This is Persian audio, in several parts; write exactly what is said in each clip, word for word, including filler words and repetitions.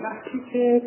بحثی که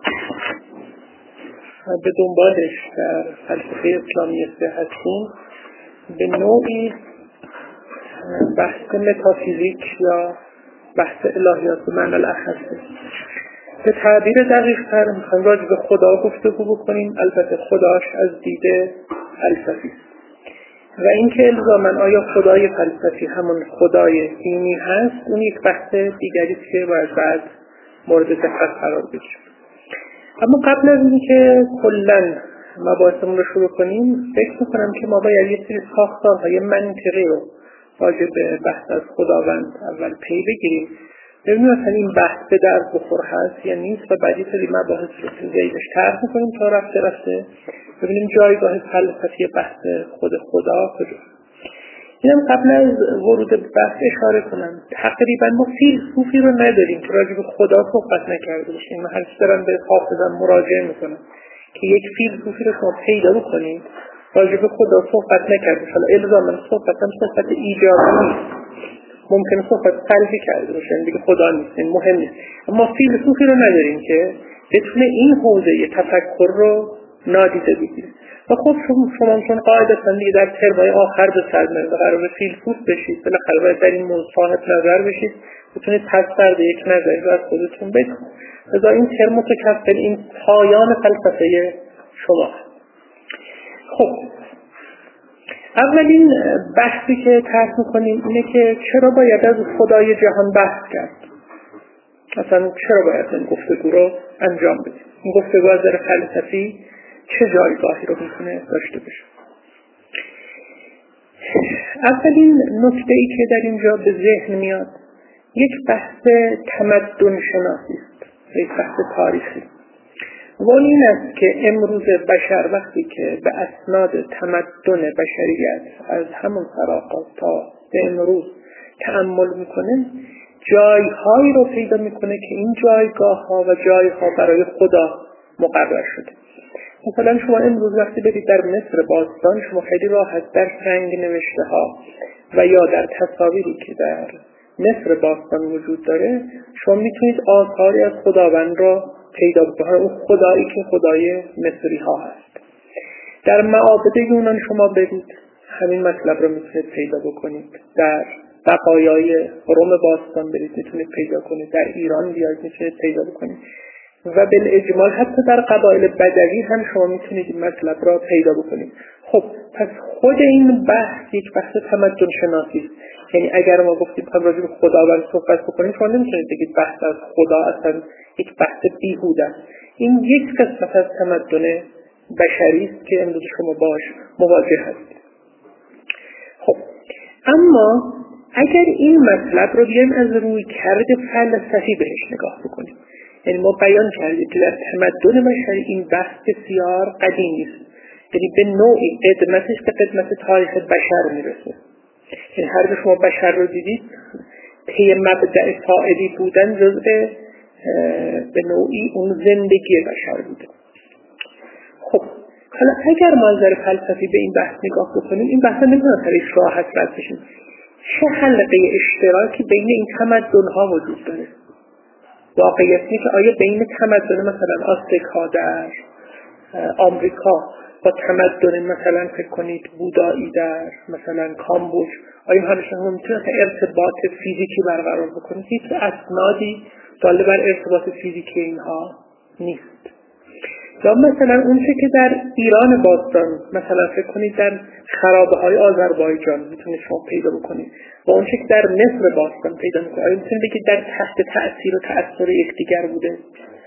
به دنبالش در فلسفه اسلامی هستیم به نوعی بحث متافیزیک یا بحث الهیات به معنی الاحد است. به تعبیر دقیق تر میخوایم راجع به خدا گفتگو بکنیم، البته خداش از دید فلسفی و اینکه الزاماً آیا خدای فلسفی همون خدای دینی هست، اون یک بحث دیگری است که باید بعد مورد دقت قرار بگیره. اما قبل از اینکه کلاً مباحثمون رو شروع کنیم، فکر میکنم که ما باید یه سری ساختارهای منطقی رو راجع به بحث از خداوند اول پی بگیریم، ببینیم اصلا این بحث به درد بخور هست یا نیست و بعدی سری مباحث رو که زیدش طرح میکنیم تا رفته رفته ببینیم جایگاه فلسفی بحث خود خدا کجاست. اینم قبل از ورود به بحث اشاره کنم، تقریبا ما فیلسوفی رو نداریم که راجع به خدا صحبت نکرده باشیم. من هر چیز دارم به حافظم مراجعه میکنم که یک فیلسوفی رو شما پیدا بکنید راجع به خدا صحبت نکرده باشه. حالا الزاما صحبت هم صحبت ایجابی نیست، ممکنه صحبت سلبی کرده باشه، دیگه خدا نیست، این مهم نیست. اما فیلسوفی رو نداریم که بتونه این حوزه تفکر رو نادیده بگیره. و خب شما چون قاعدتا دیگه در ترمای آخر به سر میرید و قرار فیلسوف بشید، بالاخره باید در این موضوع صاحب نظر بشید، بتونید پس فرد یک نظری رو از خودتون بگید. لذا این ترم متکفل این پایان فلسفه شما. خب اولین بحثی که طرح می‌کنیم اینه که چرا باید از خدای جهان بحث کرد؟ اصلا چرا باید این گفتگو رو انجام بدیم؟ این گفتگو از نظر فلسفی چه جایگاهی رو میتونه داشته باشه؟ اولین نکته‌ای که در اینجا به ذهن میاد یک بحث تمدن شناسی است، یک بحث تاریخی. و این است که امروز بشر وقتی که به اسناد تمدن بشریت از همون سرآغاز تا به امروز تأمل میکنه، جایهایی رو پیدا میکنه که این جایگاه ها و جایها برای خدا مقرر شده. مثلا شما امروز وقتی برید در مصر باستان، شما خیلی راحت در سنگ نوشته ها و یا در تصاویری که در مصر باستان وجود داره شما میتونید آثاری از خداوند را پیدا بکنید، اون خدایی که خدای مصری ها هست. در معابد یونان شما برید همین مطلب رو میتونید پیدا بکنید، در بقایای روم باستان برید میتونید پیدا کنید، در ایران بیاید میتونید پیدا بکنید و بالاجمال حتی در قبایل بدوی هم شما میتونید این مطلب را پیدا بکنید. خب پس خود این بحث یک بحث تمدن شناسی است. یعنی اگر ما گفتیم که راجع به خداوند صحبت بکنیم شما نمیتونید بگید بحث از خدا اصلا یک بحث بیهوده است. این یک قسمت از تمدن بشری است که امروز شما باش مواجه هستید. خب اما اگر این مطلب رو بیایم از روی کرد فلسفی بهش نگاه بکنیم، یعنی ما بیان کردیم که در تمدن بشری این بحث بسیار قدیمی است، یعنی به نوعی قدمتش به قدمت تاریخ بشر میرسه. یعنی هر جا شما بشر رو دیدید پی مبدأ فاعلی بودن جزء به نوعی اون زندگی بشر بوده. خب حالا اگر ما از نظر فلسفی به این بحث نگاه بکنیم، این بحث نمیتونه خیلی راحت رد بشیم. چه حلقه اشتراکی بین این تمدن‌ها وجود داره؟ واقعیت اینه که آیا بین تمدن مثلا آفریقا در آمریکا با تمدن مثلا فکر کنید بودایی در مثلا کامبوج، آیا همشون هم میتونه ارتباط فیزیکی برقرار بکنه؟ هیچ اسنادی داله بر ارتباط فیزیکی اینها نیست. یا مثلا اون چه که در ایران باستان مثلا فکر کنید در خرابه های آذربایجان میتونید شما پیدا بکنید و اون چه که در مصر باستان پیدا میکنید، آیا میتونید بگید در تحت تأثیر و تأثیر یکدیگر بوده؟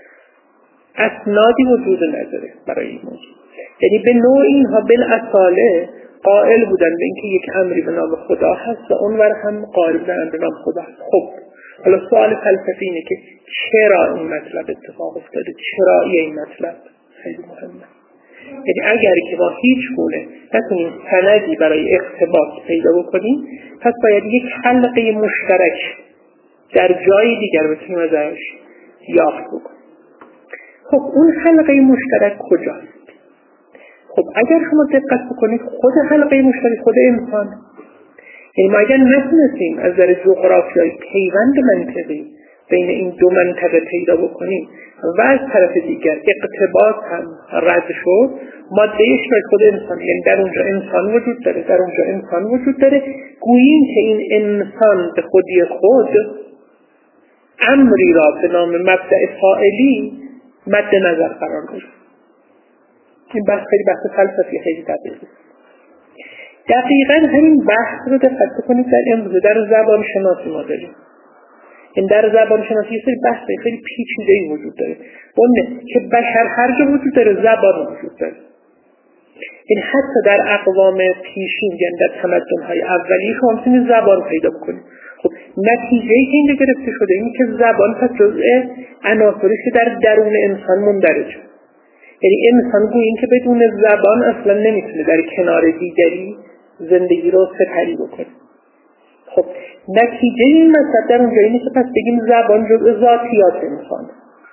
اسنادی وجود نداره برای این موضوع. یعنی به نوع اینها بالاصاله قائل بودن به اینکه یک امری به نام خدا هست و اونور هم قائل بودن به نام خدا هست. خب حالا سوال فلسفی اینه که چرا این مطلب اتفاق افتاده؟ چرا این مطلب خیلی مهمه؟ یعنی اگر که ما هیچ گونه نتونیم سندی برای ارتباط پیدا بکنیم، پس باید یک حلقه مشترک در جای دیگر بتونیم ازش یافت بکنیم. خب اون حلقه مشترک کجاست؟ خب اگر شما دقت بکنید خود حلقه مشترک خود انسان. یعنی ما اگر نتونستیم از نظر جغرافیایی پیوند منطقی بین این دو منطقه پیدا بکنیم و از طرف دیگر اقتباس هم رد شد، ماده اشتراک خود انسان، یعنی در اونجا انسان وجود داره، در اونجا انسان وجود داره، گوییم که این انسان به خودی خود امری را به نام مبدأ فاعلی مد نظر قرار داره. این بحث خیلی بحث فلسفی خیلی دقیقه. دقیقاً همین بحث رو دقت کنید در امروز در زبان شناسی ما داریم. این در زبان شناسی یه سری بحث خیلی پیچیده‌ای وجود داره. اونه که بشر هر جا وجود داره زبان وجود داره. این حتی در اقوام پیشین، یعنی در تمدن‌های اولیه شما می‌تونید زبان پیدا بکنید. خب نتیجه‌ای که اینجا گرفته شده اینه که زبان پس جزء عناصری که در درون انسان مندرجه. یعنی انسان گویی این که بدون زبان اصلا نمیتونه در کنار دیگری زندگی رو سپری بکنه. خب نتیجه این مطلب در اونجا اینه که پس بگیم زبان جزء ذاتیات انسان.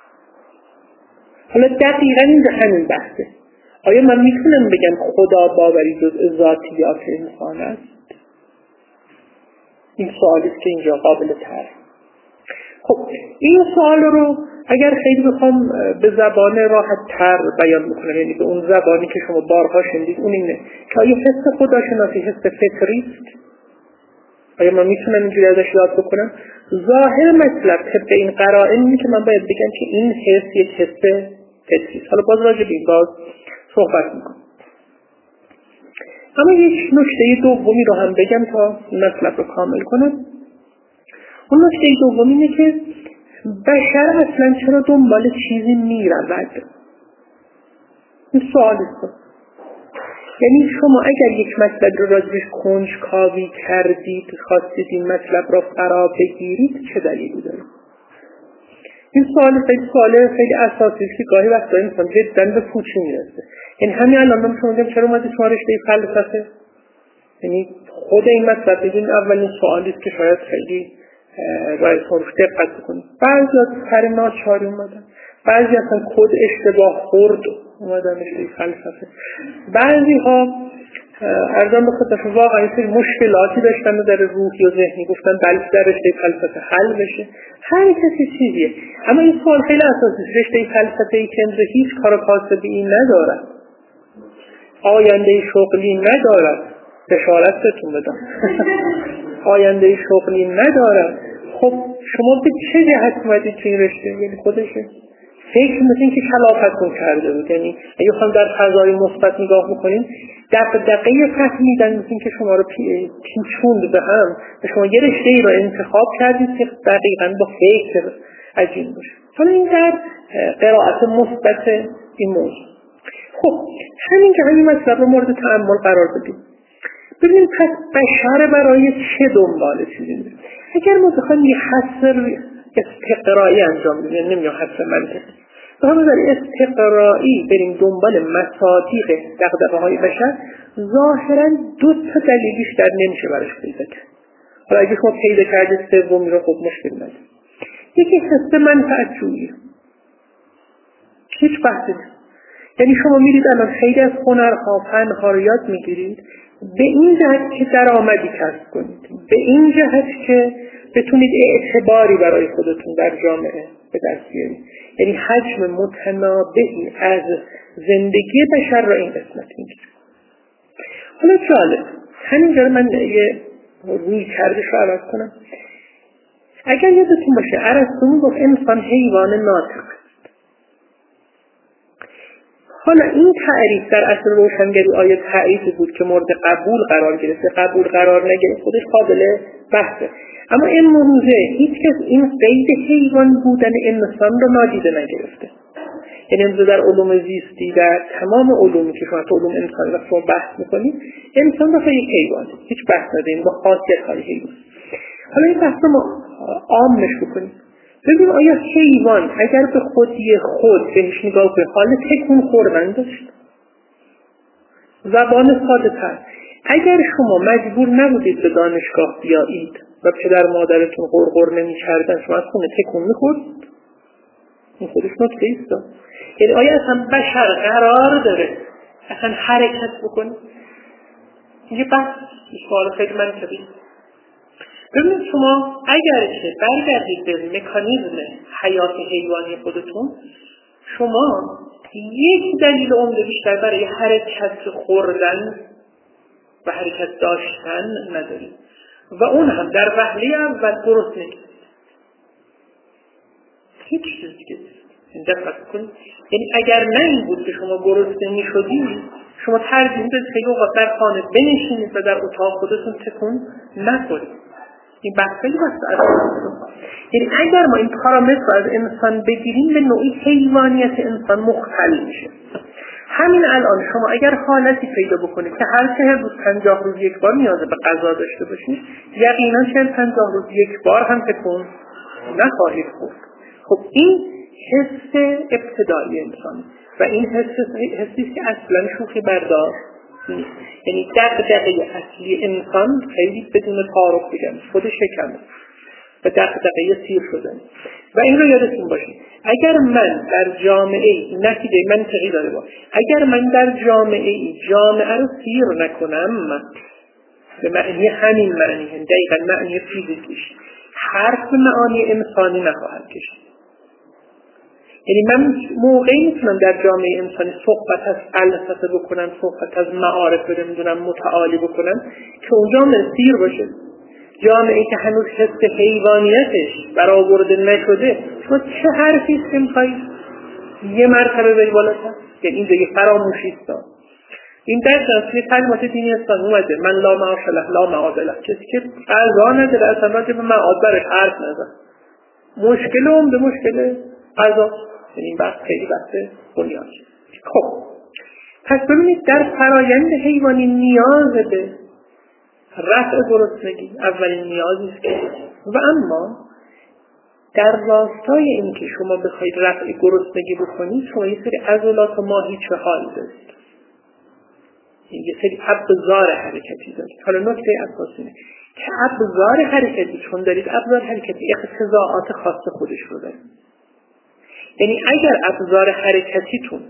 حالا دقیقاً اینجا همین بحثه. آیا من میتونم بگم خدا باوری جزء ذاتیات انسان است؟ این سوالی است که اینجا قابل طرح. خب این سوال رو اگر خیلی بخوام به زبان راحت تر بیان بکنم، یعنی به اون زبانی که شما بارها شنیدید، اون اینه که آیا حس خداشناسی حس فطری است؟ آیا من میتونم اینجوری ازش یاد بکنم؟ ظاهر مطلب طبق این قرائن اینه که من باید بگم که این حس یک حس فطری است. حالا باز راجع به این باز صحبت میکنم. اما یک نکته دومی رو هم بگم تا مطلب رو کامل کنم. اون نکته دومی اینه که بشر اصلا چرا دنبال چیزی میرود؟ این سوال است. یعنی شما اگر یک مطلب رو راجبش کنجکاوی کردید، خواستید این مطلب رو فرا بگیرید، چه دلیلی داره؟ این سوال خیلی سوال خیلی اساسی است که گاهی وقتا انسان جداً به پوچی میرسه. یعنی همین الان من شما میگم چرا اومدید شما رشته فلسفه؟ یعنی خود این مطلب بگین اولین سوالی است که شاید خیلی رای خروش دقت بکنید. بعضی از سر ناچاری اومدن، بعضی اصلا کد اشتباه خورد اومدن رشته فلسفه، بعضی ها ارزم به خدمتتون واقعا این سری مشکلاتی داشتن در روحی و ذهنی، گفتن بلکه در رشته فلسفه حل بشه. هر کسی چیزیه. اما این سوال خیلی اساسی است. رشته فلسفه ای که امروز هیچ کار کاسبی ندارد، آینده شغلی ندارد، بشارت بهتون بدم آینده شغلی ندارد. خب شما به چه جهت اومدید تو این رشته؟ یعنی خودشه فکر مثل این که کلافتون کرده بود. یعنی اگه بخوام در فضای مثبت نگاه بکنیم، دغدغه فهمیدن مثل این که شما رو پی... پیچوند به هم و شما یه رشته ای رو انتخاب کردید که دقیقاً با فکر عجیب باشه. حالا این در قرائت مثبت این موضوع. خب همین که همین مطلب رو مورد تأمل قرار بدیم. ببینید پس بشر برای چه دنبال چیزی میره؟ اگر ما بخوایم یه حصر استقرایی انجام بدیم، یعنی نمیام حصر منطقی، بخوایم در استقرایی بریم دنبال مصادیق دغدغه‌های بشر، ظاهراً دو تا دلیل بیشتر نمیشه براش پیدا کرد. حالا اگه شما پیدا کردید سومی رو خب مشکل نداره. یکی حس منفعت جویی، هیچ بحثی نیست. یعنی شما میرید الان خیلی از هنرها فنها رو یاد میگیرید به این جهت که درآمدی کسب کنید، به این جهت که بتونید اعتباری برای خودتون در جامعه به دست بیارید. یعنی حجم متنابعی از زندگی بشر را این قسمت میگیره. حالا جالب همینجا من یه روی کردش رو عوض کنم. اگر یادتون باشه ارسطو میگفت انسان حیوان ناطق. حالا این تعریف در اصل روشنگری آیا تعریفی بود که مورد قبول قرار گرفته، قبول قرار نگرفت، خودش قابل بحثه. اما امروزه هیچ کس این قید حیوان بودن انسان رو نادیده نگرفته. یعنی امروزه در علوم زیستی، در تمام علومی که شما تو علوم انسانی وقت شما بحث میکنید، انسان رو یک حیوانه، هیچ بحث نداریم با خاصیت های حیوان. حالا این بحث رو ما عامش بکنیم. ببینیم آیا حیوان اگر به خودی خود بهش نگاه کنید حال تکون خوردن داشت؟ زبان ساده تر، اگر شما مجبور نبودید به دانشگاه بیایید و پدر مادرتون غرغر نمی کردن، شما از خونه تکون میخورد؟ این خودش نکته ایست. یعنی آیا اصلا بشر قرار داره اصلا حرکت بکنه؟ یه بحث سوال خیلی منطقی. ببینید شما اگر که برگردید به مکانیزم حیات حیوانی خودتون، شما یک دلیل عمده بیشتر برای حرکت خوردن و حرکت داشتن ندارید و اون هم در وهله اول گرسنگی. هیچ چیز دیگه این دقت کنید. یعنی اگر نه این بود که شما گرسنه می‌شدید، شما ترجیح میدید خیلی اوقات در خانه بنشینید و در اتاق خودتون تکون نخورید. این بحث خیلی بحث اساسی. یعنی اگر ما این پارامتر رو از انسان بگیریم، به نوعی حیوانیت انسان مختل میشه. همین الان شما اگر حالتی پیدا بکنید که هر چهل روز پنجاه روز یک بار نیاز به غذا داشته باشید، یقینا چهل پنجاه روز یک بار هم تکون نخواهید خورد. خب این حس ابتدایی انسان و این حس حسی که اصلا شوخی بردار نیست. یعنی دغدغه اصلی انسان خیلی بدون تعارف بگم خود شکمه و دغدغه سیر شدن. و این رو یادتون باشید اگر من در جامعه نتیجه منطقی داره با اگر من در جامعه جامعه رو سیر نکنم، به معنی همین معنی هم دقیقا معنی فیزیکیش حرف معانی انسانی نخواهد کشید. یعنی من موقعی میتونم در جامعه انسانی صحبت از فلسفه بکنم، صحبت از معارف رو نمیدونم متعالی بکنم که اون جامعه سیر باشه. جامعه که هنوز حس حیوانیتش برآورده نشده، شما چه حرفی است که میخوایی یه مرتبه بری بالاتر؟ یعنی این دیگه فراموشیست. این در جنسی تعلیمات دینی اسلام اومده من لا معاش له لا معاد له، کسی که قضا نداره اصلا راجع به معاد برش حرف نزن. مشکل اون به مشکل قضا. این بحث خیلی بحث بنیادی. خب پس ببینید در فرایند حیوانی نیاز به رفع گرسنگی اولین نیازی است که و اما در راستای این که شما بخواید رفع گرسنگی بکنید، شما یه سری عضلات و ماهیچه هایی دارید، یه سری ابزار حرکتی دارید. حالا نکته اساسی اینه که ابزار حرکتی چون دارید ابزار حرکتی اقتضاعات خاص خودش رو داره. یعنی اگر ابزار حرکتیتون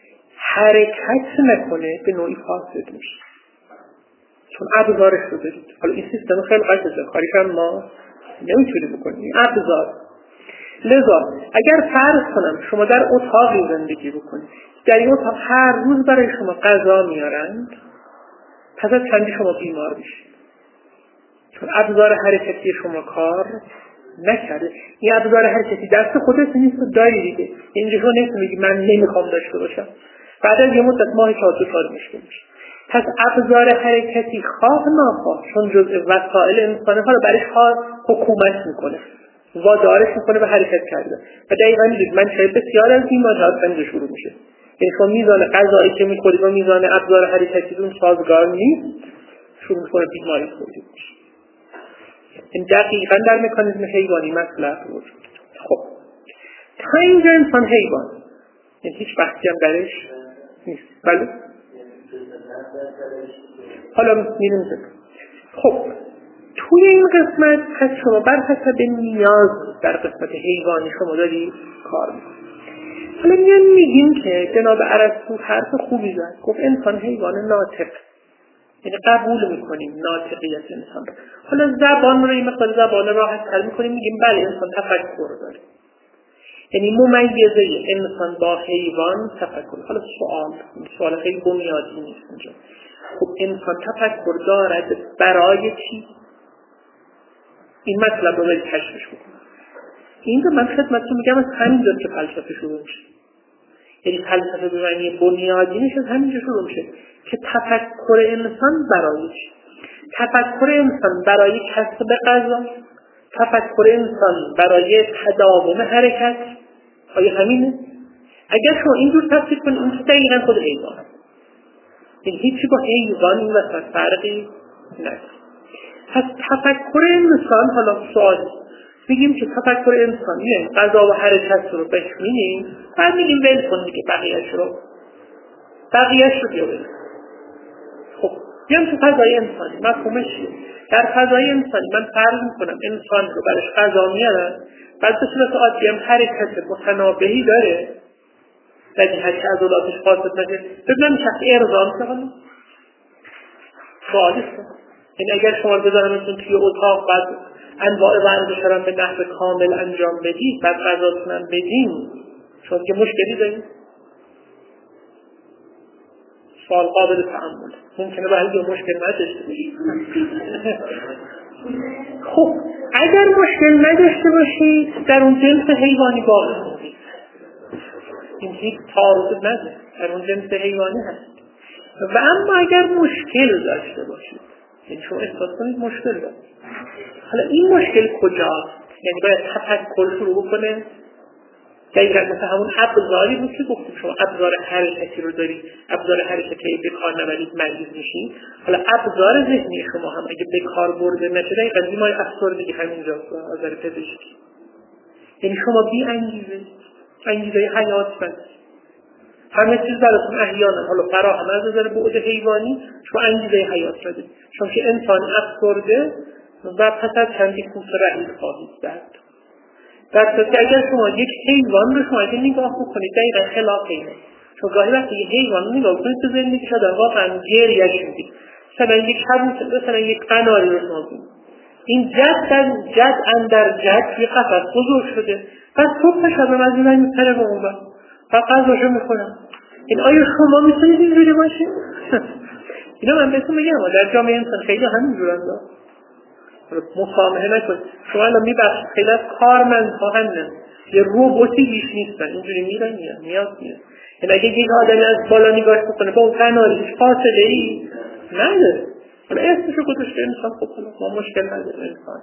حرکت نکنه به نوعی فاسد میشه، چون ابزارش رو دارید. حالا این سیستم خیلی قشنگه، کاریش هم ما نمیتونیم بکنیم، ابزار. لذا اگر فرض کنم شما در اتاقی زندگی بکنید، در این اتاق هر روز برای شما غذا میارند، پس از چندی شما بیمار میشید، چون ابزار حرکتی شما کار نکرده. این ابزار حرکتی دست خودت نیست و داری دیگه. اینجا شما نیست میگی من نمیخوام داشته باشم، بعد از یه مدت ماهی چهار دو سال میشه میشه. پس ابزار حرکتی خواه ناخواه چون جزء وسایل انسانه ها رو برش حکومت میکنه، وادارش میکنه به حرکت کردن. و دقیقا میدید من شاید بسیار از بیماری ها اینجا شروع میشه. یعنی شما میزان غذایی که میخورید و میزان ابزار حرکتیتون سازگار نیست، شروع میکنه بیماری خورید میشه. این دقیقا در مکانیزم حیوانی مطلب بود. خب تا اینجا انسان حیوان، یعنی هیچ بحثی هم درش نیست. بله حالا میریم زد. خب توی این قسمت پس شما بر حسب نیاز در قسمت حیوانی شما داری کار میکنید. حالا میان میگیم که جناب ارسطو حرف خوبی زد، گفت انسان حیوان ناطق، یعنی قبول میکنیم ناطقیت انسان. حالا زبان رو این مقدار زبان راحت تر میکنیم، میگیم بله انسان تفکر داره، یعنی ممیزه انسان با حیوان تفکر. حالا سوال سوال خیلی بنیادی نیست اینجا. خب انسان تفکر دارد برای چی؟ این مطلب رو باید کشفش بکنم. اینجا من خدمتتون میگم از همینجا که فلسفه شروع میشه. یعنی فلسفه به معنی بنیادینش از همینجا شروع میشه که تفکر انسان برای چی؟ تفکر انسان برای کسب غذا، تفکر انسان برای تداوم حرکت. آیا همینه؟ اگر شما اینجور تفسیر کنید این دقیقا خود حیوان هست، یعنی هیچی با حیوان این وسط فرقی نداره. پس تفکر انسان، حالا سوال بگیم که تفکر انسان یعنی غذا و حرکت رو بشمینیم، بعد میگیم ول کن دیگه بقیه‌اش رو بقیه‌اش رو بیا بگیم. خب بیام تو فضای انسانی مفهومش چیه؟ در فضای انسانی من فرض میکنم انسان رو برش غذا میارن، بعد به صورت عادی هم حرکت متنابهی داره در جهت که عضلاتش فاسد نشه. ببینم شخص ارضا میشه. حالا سوالیست، یعنی اگر شما رو بذارمتون توی اتاق بعد انواع ورزش رو به نحو کامل انجام بدید، بعد غذاتون هم بدین، شما که مشکلی دارید؟ سوال قابل تعامل. ممکنه بعضی مشکل نداشته باشید. خب اگر مشکل نداشته باشید در اون جنس حیوانی باقی موندید. این هیچ تعارض نداره، در اون جنس حیوانی هست. و اما اگر مشکل داشته باشید، یعنی شما احساس کنید مشکل دارید، حالا این مشکل کجاست؟ یعنی باید تفکر شروع بکنه. دقیقا مثل همون ابزاری بود که گفتیم شما ابزار حرکتی رو دارید، ابزار حرکتی به کار نبرید مریض میشید. حالا ابزار ذهنی شما هم اگه به کار برده نشه دقیقا بیماری افسردگی همینجاست از نظر پزشکی. یعنی شما بی انگیزه، انگیزه حیات بند همه چیز براتون احیانا حالا فراهم از نظر بعد حیوانی شما انگیزه حیات دارید. شما که انسان افسرده و پس از چندی کوس رحیل خواهید زد. در صورتی که اگر شما یک حیوان رو شما اگه نگاه بکنید دقیقا خلاف اینه. شما گاهی وقتی یک حیوان رو نگاه بکنید تو زندگی شدن واقعا گریه‌اش میدید. مثلا یک کبوتر، مثلا یک قناری رو شما بینید، این جد در جد اندر جد یک قفس بزرگ شده، پس صبح شبم از این میپره به اون بر و غذاشو میخورم. این آیا شما میتونید اینجوری باشید؟ اینا من بهتون میگم در جامعه انسان خیلی همینجورن دا مسامحه نکنید. شما الان میبخشید خیلی از کارمندها هستن یه روبوتی بیش نیستن، اینجوری میرن میان میاد میاد. یعنی اگه یک آدمی از بالا نگاش بکنه با اون قناریش فاصله ای نداره، حالا اسمشو گذاشته انسان. خب ما مشکل نداره انسان.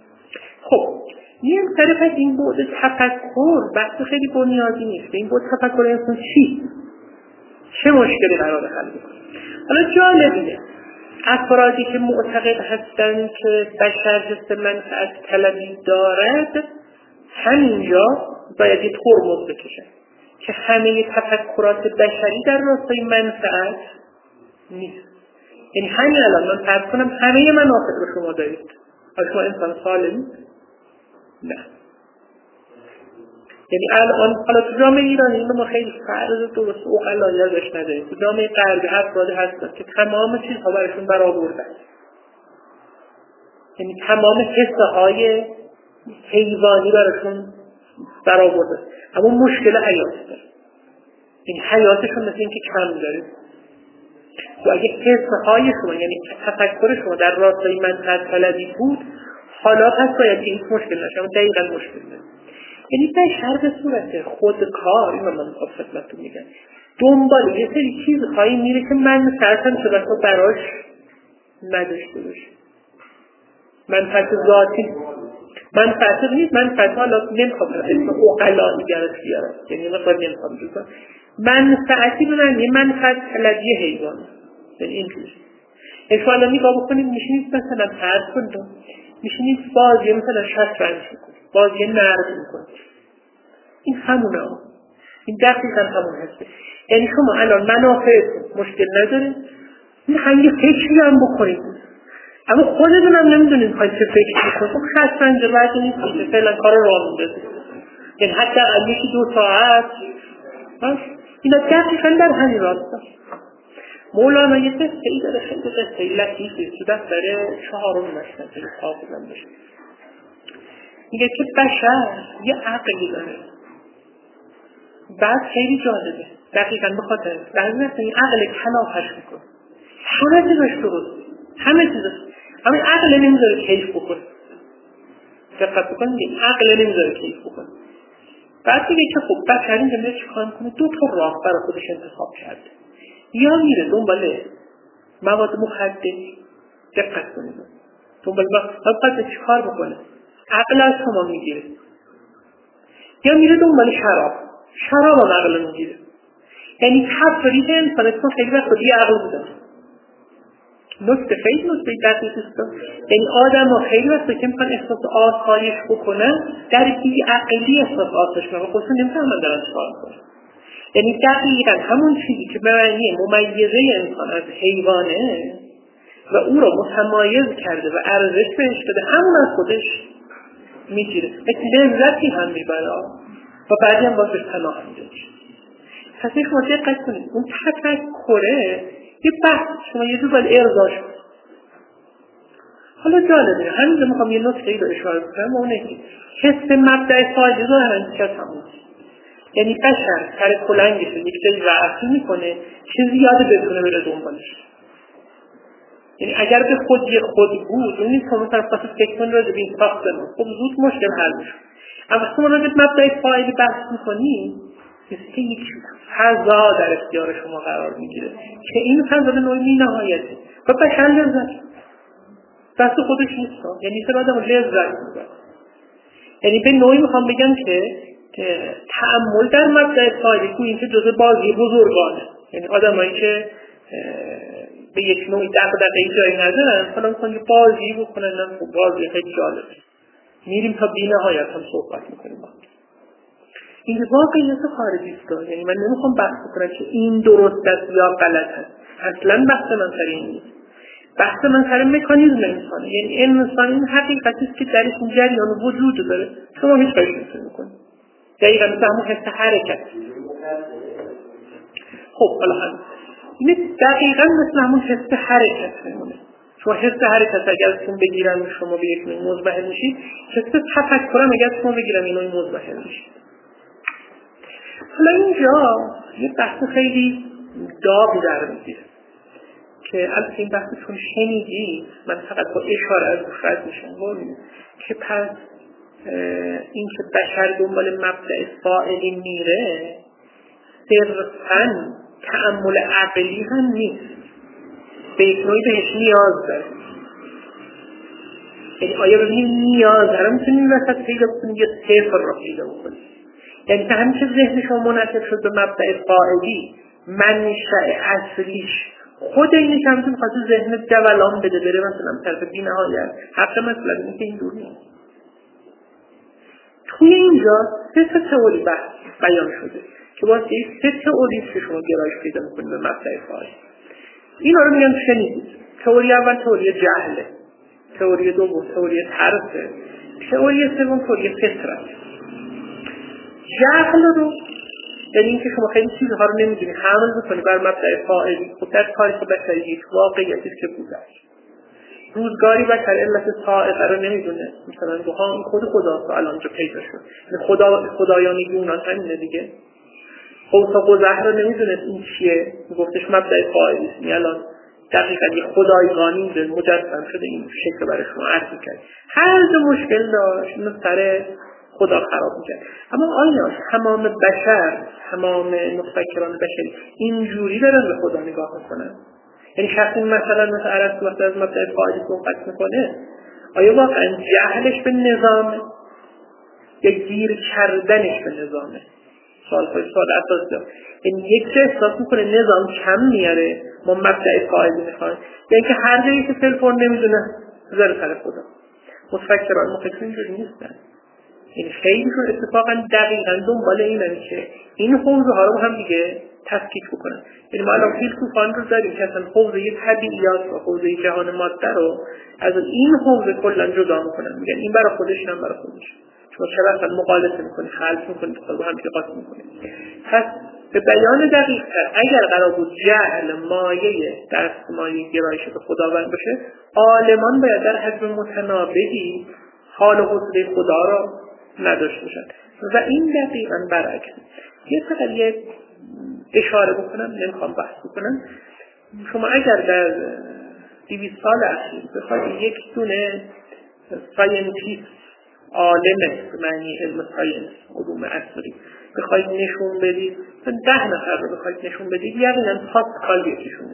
خب یه طرف از این بعد تفکر بحث خیلی بنیادی نیست. این بعد تفکر انسان چی؟ چه مشکلی قرار حل کنه؟ حالا جالبیه افرادی که معتقد هستند که بشر حس منفعت طلبی دارد همینجا باید یه ترمز بکشن که همه تفکرات بشری در راستای منفعت نیست. یعنی همین الان من فرض کنم همه منافع رو شما دارید، آیا شما انسان سالمی؟ نه. یعنی الان حالا تو جامعه ایرانی اینو ما خیلی فرض درست و اقلایی ازش نداریم. تو جامعه غربی افرادی هستن که تمام چیزها براشون برآورده است، یعنی تمام حسه های حیوانی براشون برآورده است، اما مشکل حیات داره. یعنی حیاتشون مثل این که کم داره. و اگه حسه های شما یعنی تفکر شما در راستای منفعت طلبی بود، حالا پس باید این مشکل نشه، اما دقیقا مشکل نشه. یعنی بشر به صورت خودکار، اینو من میخوام خدمتتون میگم، دنبال یه سری چیزهایی میره که منفعتاً شده تو براش نداشته باشه. منفعت ذاتی منفعت نیست، منفعت حالا نمیخوام اسم اقلایی گرد بیارم، یعنی مثلا نمیخوام بگم منفعتی بودن یه منفعت طلبی حیوان. یعنی این جوری اشوالا نگاه بکنید میشینید مثلا فرض کنید میشینید بازی مثلا شطرنج میکنید، بازی نرد میکنید، این همونه ها. این دقیقا همون هسته. یعنی شما الان منافعتون مشکل نداره، این هنگه فکری هم بکنید، اما خودتون هم نمیدونید خواهید چه فکری بکنید. خب شطرنج بعد نیست فعلا کار رو راه میدازید، یعنی حتی یکی دو ساعت اینا دقیقا در همین راست هست. مولانا یه قصه ای داره خیلی قصه لطیفی تو دفتر چهارم مشنه که حافظم بشه، میگه که بشر یه عقلی داره. بعد خیلی جالبه دقیقا به خاطر بعضی وقتا این عقل کلافش میکنه، همه چیزش درست، همه چیزش، اما این عقل نمیذاره کیف بکنه. دقت بکنید این عقل نمیذاره کیف بکنه. بعد میگه که خب بشر این جمعه چیکار کنه؟ دو تا راه برای خودش انتخاب کرده. یا میره دنبال مواد مخدر، دقت کنید دنبال مواد چیکار بکنه؟ عقل از شما میگیره. یا میره دنبال شراب، شراب هم عقل میگیره. یعنی تفریط انسان اسم خیلی وقت بی عقل بودن. نکته خیلی نکته دقیقی است. یعنی آدم ها خیلی وقت که میخوان احساس آسایش بکنن در بی عقلی احساس آسایش میکنن، خودشون نمیفهمن دارن چیکار میکنن. یعنی دقیقا همون چیزی که به معنی ممیزه انسان از حیوانه و او را متمایز کرده و ارزش بهش داده، همون از خودش میگیره، لذتی هم میبره و بعدی هم بازش پناه میده. پس شما دقت کنید اون تفکره یه بحث شما یه دو باید ارضاش کنید. حالا جالبه همینجا میخوام یه نکته‌ای رو اشاره کنم و اونه که حس مبدأ فاعلی ظاهراً چه همون، یعنی بشر سر کلنگش یک جایی ضعفی میکنه چه زیاده بتونه بره دنبالش. یعنی اگر به خودی خود بود اون نیست که مثلا خواست فکر کنی راجع به این ساختن خب زود مشکل حل میشه. اما وقتی ما راجع به مبدأ فاعلی بحث میکنیم مثل که یک فضا در اختیار شما قرار میگیره که این فضا به نوعی بی‌نهایته و بشر لذت دست خودش نیست، یعنی سر آدم لذت میبره. یعنی به نوعی میخوام بگم که تأمل در مبدأ فاعلی کو این که جزء بازی بزرگانه، یعنی آدمایی که به یک نوعی دغدغه‌ای جایی ندارن حالا میخوان یه بازی بکنن، نه بازی خیلی جالبه، میریم تا بی‌نهایت هم صحبت میکنیم. این واقعیت خارجی است، یعنی من نمیخوام بحث کنم که این درست است یا غلط است، اصلا بحث من سر این نیست. بحث من سر مکانیزم انسانه، یعنی انسان این حقیقتی است که درش این جریان وجود داره، شما هیچ کاری نمی‌کنید. دقیقاً مثل همون حس حرکت. خب حالا هم این دقیقاً مثل همون حس حرکت میمونه. شما حس حرکت اگر ازتون بگیرن شما به یک نوع مضمحل میشید، حس تفکر هم اگر شما بگیرن این نوع مضمحل میشید. حالا اینجا یه بحث خیلی داغی در میگیره که البته این بحث چون شنیدی من فقط با اشاره از روش رد میشم که پس این که بشر دنبال مبدأ فاعلی میره صرفاً تأمل عقلی هم نیست، به یک نوعی بهش نیاز داره. یعنی آیا ببینید نیاز داره میتونیم وسط پیدا بکنیم یا صفر را پیدا بکنیم. یعنی که همیشه ذهن شما منعطف شد به مبدأ فاعلی، منشأ اصلیش خود اینه که همچون خواهد ذهن جولان بده بره مثلا طرف بی نهایت. حتی مثلا این که این دور نیست. توی اینجا سه تا تئوری بحث بیان شده که واسه این سه تئوری که شما گرایش پیدا میکنید به مبدأ فاعلی. اینا رو میگن شنیدید. تئوری اول تئوری جهله، تئوری دوم تئوری ترسه، تئوری سوم تئوری فطرت. جهل رو یعنی اینکه شما خیلی چیزها رو نمیدونید حمل بکنید بر مبدأ فاعلی. خب در تاریخ بشری یک واقعیتی که بوده روزگاری بشر علت صاعقه رو نمیدونه، مثلا گوها این خود خدا الان اینجا پیدا شد، خدا خدایانی یونان همینه دیگه. قوس قزح رو نمیدونه این چیه، گفتش مبدأ فاعلی است. الان دقیقاً یک خدایگانی به مجسم شده این شکل برای شما عرض می‌کنه. هر جا مشکل داشت اینو سر خدا خراب می‌کنه. اما آیا تمام بشر، تمام مفکران بشری اینجوری دارن به خدا نگاه می‌کنن؟ یعنی شخصی مثلا مثل ارسطو وقتی از مبدأ فاعلی صحبت می‌کنه آیا واقعاً جهلش به نظامه یا گیر کردنش به نظامه؟ سوال خیلی سوال اساسی داره. یعنی یک جا احساس میکنه نظام کم میاره ما مبدأ فاعلی میخوایم، یعنی که هر جایی که تلفن نمیدونه زر سر خدا. متفکران مفکرین اینجوری نیستن. یعنی خیلیشون اتفاقا دقیقاً دنبال اینن که این حوزه ها رو هم دیگه تفکیک بکنن. یعنی ما الان فیلسوفان رو داریم که اصلا حوزه طبیعیات و حوزه جهان ماده رو از این حوزه کلا جدا میکنن، میگن این برای خودش هم برای خودش. شما چرا اصلا مقایسه میکنید، خلط میکنید، با هم دیگه قاطی میکنید. پس به بیان دقیق تر اگر قرار بود جهل مایه در مایه گرایش به خداوند باشه، عالمان باید در حجم متناوبی حال و حوصله خدا را نداشته باشن و این دقیقاً برعکس. یه فقط یه اشاره بکنم، نمیخوام بحث بکنم. شما اگر در دویست سال اخیر بخواید یک دونه ساینتیست عالم به معنی علم ساینس علوم عصری بخواید نشون بدید، ده نفر رو بخواید نشون بدید یقینا پاسکال یکیشونه.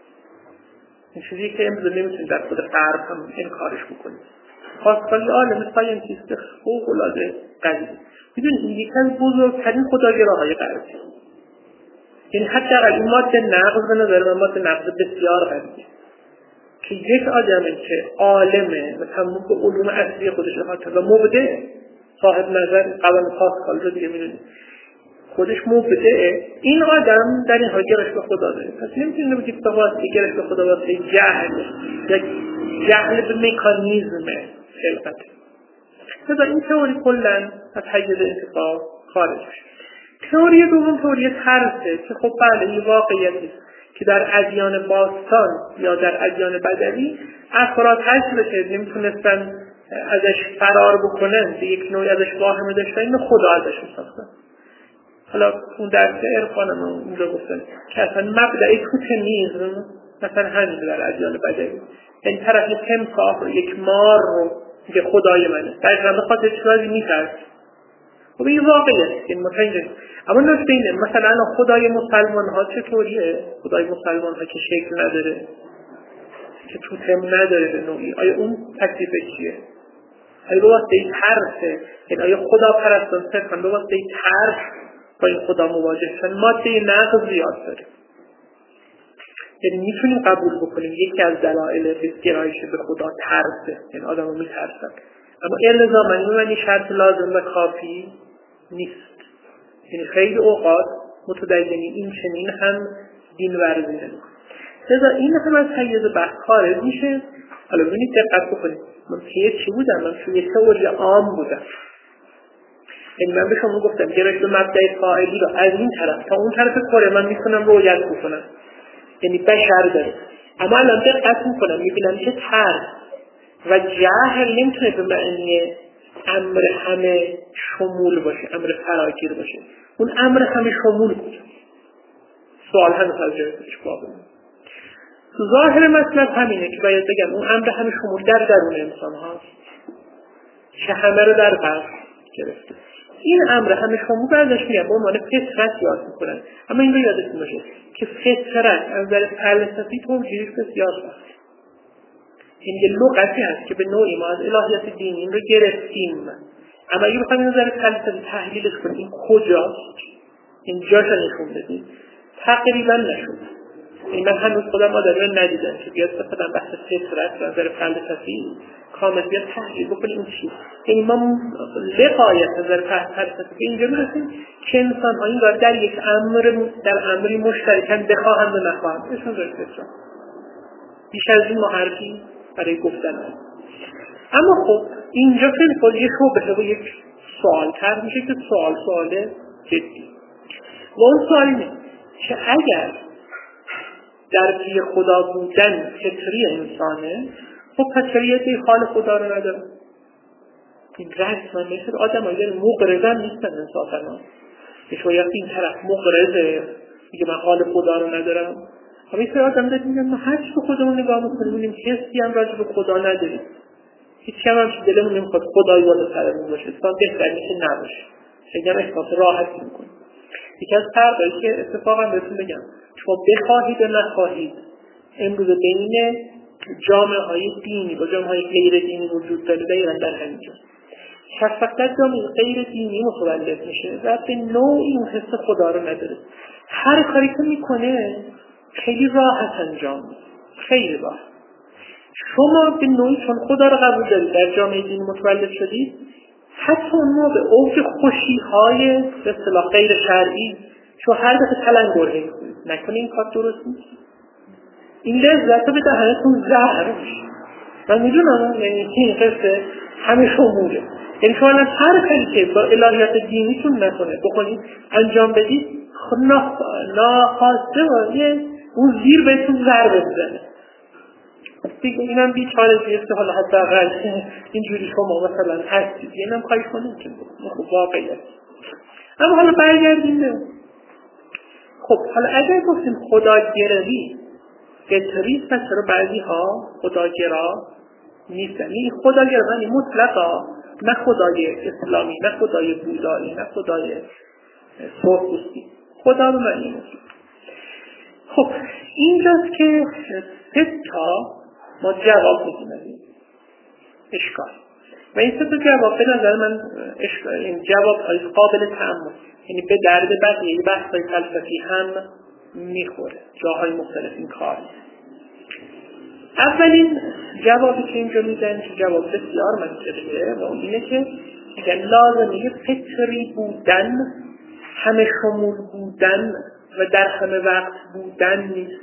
این چیزی که امروز نمیتونید در خود غرب هم انکارش بکنید. پاسکال یه عالم ساینتیست فوق‌العاده قوی. میدونید این یکی از بزرگترین خداگراهای غربی. یعنی حداقل این ماده نقض به نظر من ماده نقض بسیار قویه که یک آدمی که عالمه و تمام به علوم اصلی خودش احاطه و مبدع صاحب نظر قوانین پاسکال رو دیگه میدونید خودش مبدعه، این آدم در این حال گرش به خدا داره. پس نمیتونید بگید به واسطه گرش به خدا واسطه جهل یا جهل به مکانیزم خلقت. لذا این تئوری کلا از حیز انتفاع خارج میشه. تئوری دوم تئوری ترسه که خب بله این واقعیتی است. که در ادیان باستان یا در ادیان بدوی افراد حجم که نمیتونستن ازش فرار بکنن، به یک نوعی ازش واهمه داشتن، اینو خدا ازش میساختن. حالا اون درس عرفان هم اونجا گفتن که اصلا مبدأ توتمیزم مثلا همین در ادیان بدوی، یعنی طرف یک تمساح رو، یک مار رو که خدای منه، در به خاطر چیزی میترس. خب این واقعیه، این متنجه. اما نکته اینه مثلا خدای مسلمان ها چطوریه؟ خدای مسلمان ها که شکل نداره، که توتم نداره به نوعی، آیا اون تکلیفش چیه؟ آیا به واسطه ترسه؟ یعنی آیا خدا پرستان صرفا به واسطه ترس با این خدا مواجه شدن؟ ماده نقض زیاد داره. یعنی میتونیم قبول بکنیم یکی از دلایل گرایش به خدا ترسه، یعنی آدم رو میترسن، اما الزاما این معنی شرط لازم و کافی نیست. یعنی خیلی اوقات متدینی این چنین هم دین ورزی نمی‌کنه. لذا این هم از حیز بحث خارج میشه. حالا ببینید دقت بکنید، من پیه چی بودم؟ من توی تئوری عام بودم. یعنی من به شما گفتم گرایش به مبدأ فاعلی رو از این طرف تا اون طرف کره من میتونم رؤیت بکنم، یعنی بشر داره. اما الان دقت میکنم میبینم که ترس و جهل نمیتونه به معنی امر همه شمول باشه، امر فراگیر باشه. اون امر همه شمول بود. سوال هم از جایش بابه ظاهر مطلب همینه که باید بگم اون امر همه شمول در درون انسان هاست که همه رو در بر گرفته. این امر همه شمول برداشت میگم به عنوان فطرت یاد میکنن، اما این رو یادتون باشه که فطرت از نظر فلسفی توجیهش بسیار سخت. این یه لغتی هست که به نوعی ما از الهیات دینی این رو گرفتیم، اما اگه بخوایم این نظر فلسفی تحلیلش کنیم این کجاست، این جاش نشون بدیم، تقریبا نشون. این من هنوز خودم آدم رو ندیدم که بیاد بخودم بحث فطرت و نظر فلسفی کامل بیاد تحلیل بکنیم این چی. یعنی ما لقایت نظر فلسفی اینجا میرسیم که انسان ها این در یک امر در امری مشترکن بخواهند و نخواهند. اشون داره فطرت. بیش از این محرفی برای گفتن هست. اما خب اینجا خیلی خود یه شبهه و یک سوال تر میشه که سوال سوال جدی و اون سوال اینه که اگر در پی خدا بودن فطری انسانه، خب پس شریعتی خال خدا رو نداره. این رسما مثل آدم ها یعنی مقرزن نیستن انصافا ها که شاید این طرف مقرزه میگه من خال خدا رو ندارم. اما این آدم داریم میگن ما هرچی به خودمون نگاه میکنیم میگیم حسی هم راجع به خدا نداریم، هیچی هم همچه دلمون نمیخواد خدایی بالا سرمون باشه، اصلا بهتر میشه نباشه، خیلی هم احساس راحتی میکنیم. یکی از فرقایی که اتفاقا بهتون بگم شما بخواهید و نخواهید امروز بین جامعه های دینی با جامعه های غیر دینی وجود داره دقیقا در همینجا. شخص وقت جامعه غیر دینی متولد میشه و به نوعی اون حس خدا رو نداره، هر کاری که میکنه خیلی راحت انجام میده، خیلی راحت. شما به نوعی چون خدا رو قبول دارید در جامعه دینی متولد شدید، حتی اون موقع اوج خوشی‌های به اصطلاح غیر شرعی شو هر دفعه تلنگر هی نکنه این کار درست نیست، این لذت رو به دهنتون زهر میشه. من میدونم یعنی این قصه همه شموله، یعنی شما هر کاری که با الهیات دینیتون نکنه بکنید انجام بدید ناخواسته واقعه اون زیر بهتون زهر بزنه دیگه. اینم بیچاره دیسته حالا حتی اقل اینجوری شما مثلا هستید اینم کاری کنید که خب واقعیت. اما حالا برگردیم به خب حالا اگر گفتیم خداگرایی فطری است، چرا بعضی ها خداگرا نیستن؟ این خداگرا یعنی مطلقا نه خدای اسلامی، نه خدای بودایی، نه خدای سرخپوستی، خدا رو معنی نیست. خب اینجاست که سه تا ما جواب میدیم اشکال و این سه تا جواب به نظر من اشکال این جواب های قابل تأمل، یعنی به درد بقیه بحث های فلسفی هم میخوره، جاهای مختلف این کار. اولین جوابی که اینجا میدن که جواب بسیار منطقیه و اون اینه که اگر لازمه فطری بودن همه شمول بودن و در همه وقت بودن نیست.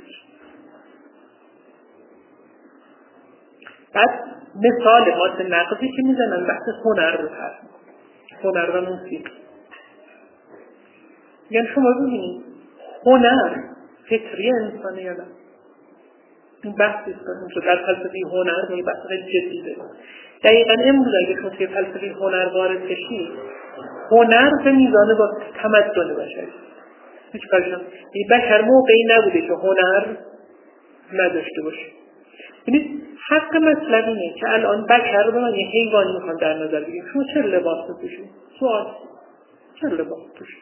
بعد مثال ماده نقضی که میزنن بحث هنر رو طرح میکنن، هنر و موسیقی. یعنی شما ببینید هنر فطری انسانه یا نه؟ این بحثی است که در فلسفه هنر این بحث خیلی جدی داره. دقیقاً امروز اگه شما توی فلسفه هنر وارد بشید، هنر به میزان با تمدن بشری هیچ کارش نمیشه. بشر موقعی نبوده که هنر نداشته باشه. ببینید حق مطلب اینه که الان بشر رو به من یه حیوانی میخوان در نظر بگیریم. شما چه لباس بپوشید؟ سوال چه لباس بپوشید؟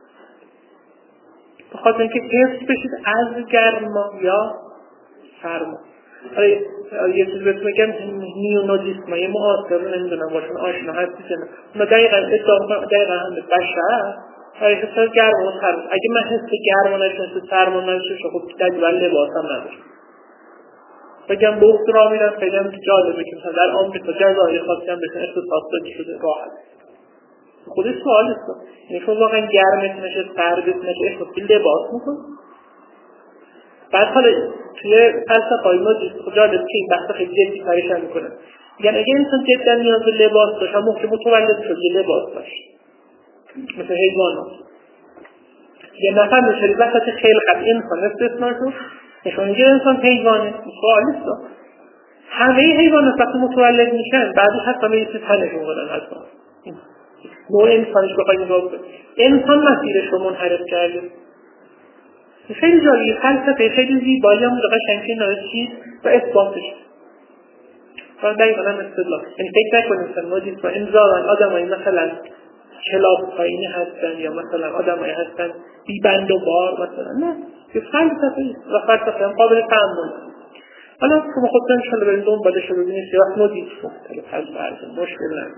به خاطر اینکه حفظ بشید از گرما یا سرما. آره یه چیز بهتون بگم، نیونودیسم یه معاصر رو نمیدونم باشون آشنا هستی که نه اونا دقیقا ادعا دقیقا هم بشر برای حس گرما و سرما. اگه من حس گرما نشون حس سرما نشون خب دلیل لباس هم نداشت. بگم به اختراع میرم خیلی هم جالبه که مثلا در آمریکا جزایر خاصی هم بهشون اختصاص داده شده راحت. خودش سوال است. یعنی شما واقعا گرمت نشه سردت نشه احساسی لباس میکن. بعد حالا توی فلسفه های ما جالب که این بحث خیلی جدی کارشن میکنن. یعنی اگه انسان جدا نیاز به لباس داشت هم ممکنه متولد شد یه لباس داشت مثل حیوانات. یه نفر میشه وسط خلقت انسان استثنا شد نشون میگه انسان حیوانه. سوال است. همه حیوانات وقتی متولد میشن بعدی حتی به یه چیز تنشون کنن حتی نوع انسانش بخواهی نگاه کنید. انسان مسیرش رو منحرف کرده. خیلی جالبی فلسفه خیلی زیبایی هم دقیقا شنکی نوشید و اثباتش و دقیقا هم استدلال. یعنی فکر نکنید مثلا مادیست و امضاً آدم هایی مثلا کلاف پایینی هستن یا مثلا آدم هایی هستن بی بند و بار مثلا. نه یه فلسفه و فلسفه هم قابل تعامل. حالا شما خودتون انشالله برید اون بعدش رو ببینید یه وقت مادیست مختلف هست برزن مشکل نمید.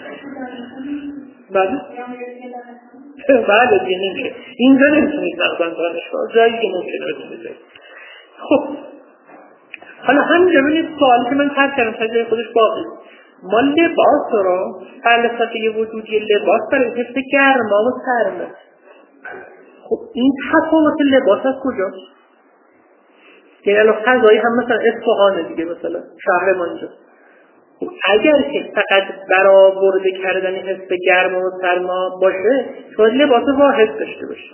بله؟ بله دیگه نمیشه. اینجا نمیتونید نقضان دانش رو جایی که ممکنه بتونید. خب حالا همینجا ببینید سوالی که من ترک کردم تا جای خودش باقی. ما لباس رو فلسفه وجودی لباس برای حفظ گرما و سرما. خب این تفاوت لباس از کجاست؟ یعنی الان فضایی هم مثلا اصفهانه دیگه مثلا شهر ما اینجا. اگر که فقط برآورده کردن حس گرما و سرما باشه شاید لباس واحد داشته باشه.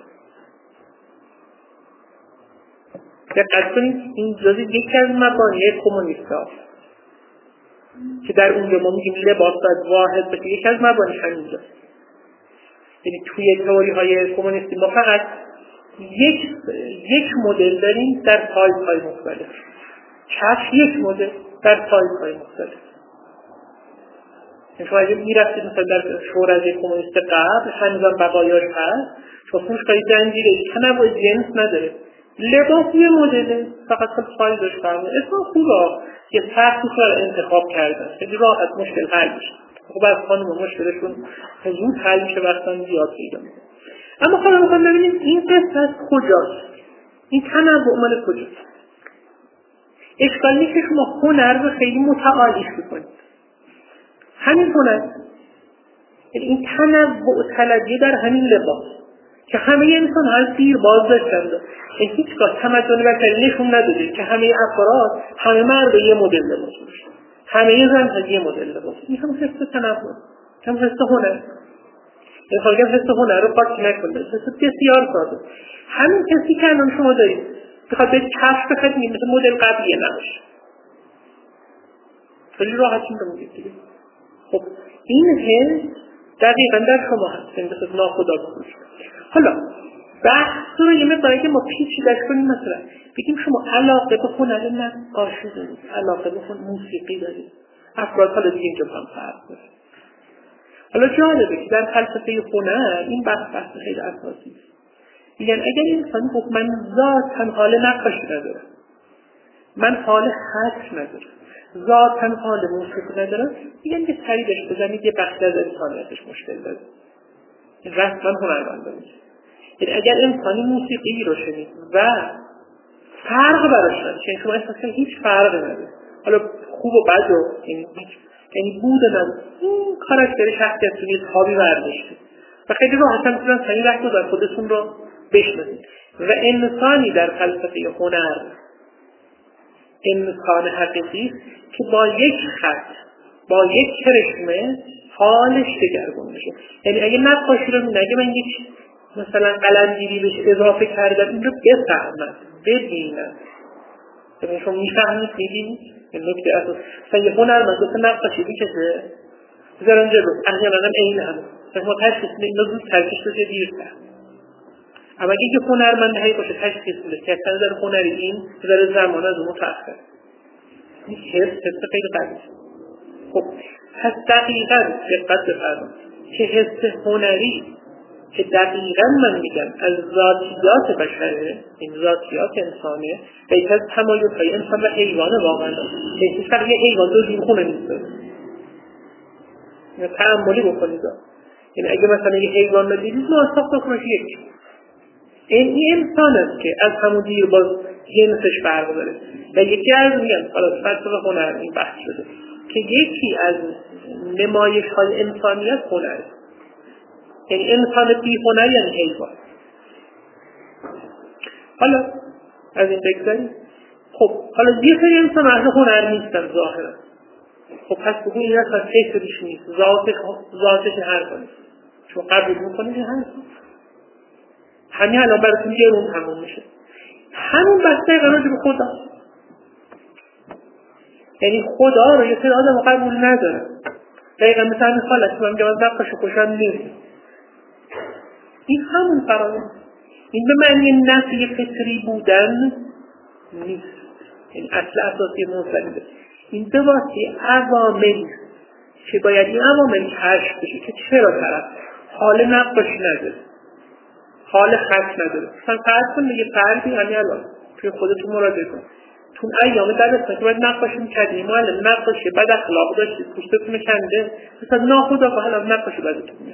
دقت کنید این جزئی یکی از مبانی کمونیست‌ها که در اونجا ما میگیم لباس باید واحد باشه، یکی از مبانیش همینجاست. یعنی توی تئوری‌های کمونیستی ما فقط یک یک مدل داریم در تایپ‌های مختلف. کفش یک مدل در تایپ‌های مختلف. شما اگه میرفتید مثلا در شورای کمونیست قبل هنوزم بقایاش هست شما فروشگاه زنجیره تنوع جنس نداره، لباس یه مدله فقط خیلی سایزش فرق داره. اسم خوبه یه سخت کار انتخاب کردن خیلی راحت مشکل حل میشه. خب از خانم مشکلشون زود حل میشه وقتا زیاد پیدا میشه. اما خب میخوام ببینیم این قصه کجاست، این تنوع مال کجاست. اشکال نیست که شما هنر رو خیلی متعالیش بکنید. همین هنر این تنوع طلبی در همین لباس که همه انسان ها دیر باز داشتند. این هیچگاه تمدن بشری نشون نداده که همه افراد همه مرد یه مدل لباس داشتن، همه زن ها یه مدل لباس. این هم حس تنوع، هم حس هنر. این خالقم حس هنر رو پاک نکنده، حس بسیار ساده. همین حسی که الان شما دارید بخواد به کشف بخواد مثل مدل قبلیه نباشه. خیلی راحت این رو میگید دیگه. خب این حس دقیقا در شما هست، این بسید ناخدا بکنید. حالا بحث رو یه مقداری که ما پیچیدش کنیم، مثلا بگیم شما علاقه به هنر نقاشی دارید، علاقه به موسیقی دارید، افراد حالا دیگه اینجا هم فرق دارید. حالا جالبه که در فلسفه هنر این بحث بحث خیلی اساسی است. میگن اگر انسان خب من ذاتاً حال نقاشی ندارم، من حال حس ندارم، ذاتاً حال موسیقی ندارم، میگن یه سری بهش بزنید یه بخش از انسانیتش مشکل داره. رسما هنرمند دارید. یعنی اگر انسانی موسیقی رو شنید و فرق براش نداره، یعنی شما احساس کنید هیچ فرقی نداره، حالا خوب و بد رو یعنی یعنی بود نداره، این کاراکتر شخصیت توی خوابی برداشته و خیلی راحت هم میتونن سنی رخت رو در خودشون رو بشناسید. و انسانی در فلسفه هنر انسان حقیقی که با یک خط با یک کرشمه حالش دگرگون میشه. یعنی اگه نقاشی رو نگه من یک مثلا قلمگیری بهش اضافه کردم این رو بفهمم ببینن. ببین شما میفهمید میبینید این نکته اساس مثلا یه هنرمند مثل نقاشی میکشه بذارن جلو احیانا هم عین هم شما تشخیص میدید اینا زود تشخیص بده دیرتر. اما اگه که هنرمند هایی باشه تشخیص میده که اصلا در هنری این در زمان از اون متأخر این حس حس خیلی قویه. خب پس دقیقاً دقت بفرمایید که حس هنری که دقیقاً من میگم از ذاتیات بشره، این ذاتیات انسانیه و یک از تمایزهای انسان و حیوان واقعاً هیچ فقط یه حیوان دو جور خونه نیست. اینو تأملی بکنید. یعنی اگه مثلا یه حیوان رو دیدید موافق بکنید یکی این انسان است که از همون دیر باز جنسش فرق داره و یکی از میگم حالا فلسفه هنر این بحث شده که یکی از نمایش های انسانیت هنر است. یعنی انسان بی هنر یعنی حیوان. حالا از این بگذاریم. خب حالا یه سری انسان اهل هنر نیستن ظاهرا. خب پس بگو این اصلا فکرش نیست ذاتش ذاتش هر کنید شما قبول میکنید این هست همین الان براتون گرون تموم میشه. همون بسته قرار به خدا، یعنی خدا رو یه سری آدم قبول نداره دقیقا مثل همین حالت که من میگم از نقاشی خوشم نیست. این همون فرایند این به معنی نفی فطری بودن نیست. این اصل اساسی موضوع این به واسطه عواملی که باید این عوامل کشف بشه که چرا طرف حال نقاشی نداره حال خط نداره. مثلا فرض کن دیگه فردی همین الان توی خودتون مراجعه کن تو ایام درس که باید نقاشی می‌کردی معلم نقاشی بد اخلاق داشتی پوستتون کنده مثلا ناخودآگاه حالا نقاشی بدتون میاد.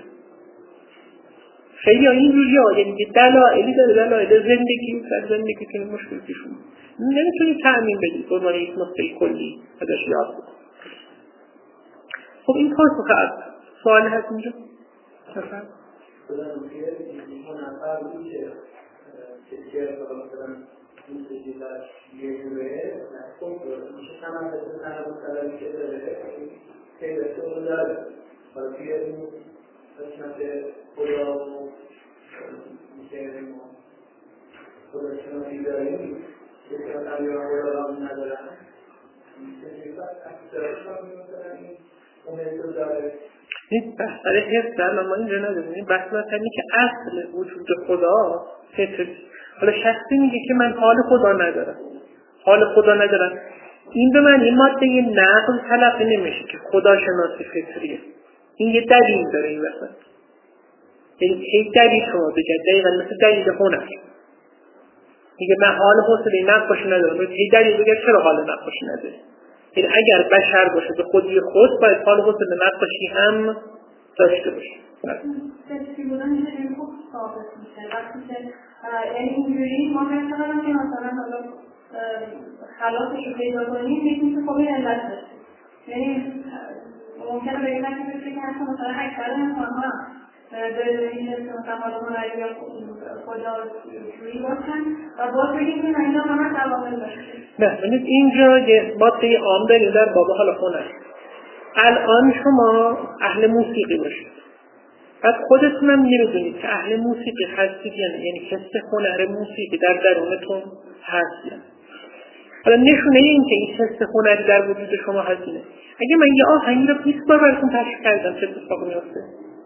خیلی اینجوریه یعنی دلایلی داره دلایل زندگی در زندگیتون مشکل پیش میاد نمیتونی تعمین بدید به عنوان یک نقطه کلی ازش یاد بکنید. خب این پاسخ از سوال هست اینجا بفرمایید. خودم که این نفر میشه که مثلا این سجیدش یه جوره خب میشه تمام بسید نرم سلام که داره که بسید داره حالا توی این قسمت خدا و میشه خدا شناسی داریم که مثلا یا خدا هم ندارن سجیدش اکثرش هم مثلا این اون داره این بحث برای حس در ما اینجا نداریم. این بحث مثلا که اصل وجود خدا فطر. حالا شخصی میگه که من حال خدا ندارم حال خدا ندارم این به من این ماده یه نقل تلقی نمیشه که خدا شناسی فطریه. این یه دلیل داره این وسط. یعنی یک دلیل شما بگید دقیقا مثل دلیل هنر میگه من حال حوصله نقاشی ندارم یک دلیل بگید چرا حال نقاشی نداره. یعنی اگر بشر باشه به خودی خود باید حال حوصله نقاشی هم داشته باشه. سپسی بودن میشه این خوب ثابت میشه وقتی که یعنی اینجوری ما مثلا که مثلا حالا خلاصش رو پیدا کنیم میگیم که خب این علت داشته یعنی ممکنه به این نکیده که هست مثلا اکثر انسان ها به این حس مثلا حالا هنری یا خدا جویی باشن و باز بگیم که اینا همه عوامل داشته. نه ببینید اینجا یه ماده عام داریم در باب حالا هنر. الان شما اهل موسیقی باشید بعد خودتون هم نمیدونید که اهل موسیقی هستید یعنی یعنی حس هنر موسیقی در درونتون هست یعنی. حالا نشونه این که این حس هنری در وجود شما هستینه اگه من یه آهنگی رو بیست بار براتون پخش کردم چه اتفاقی میفته؟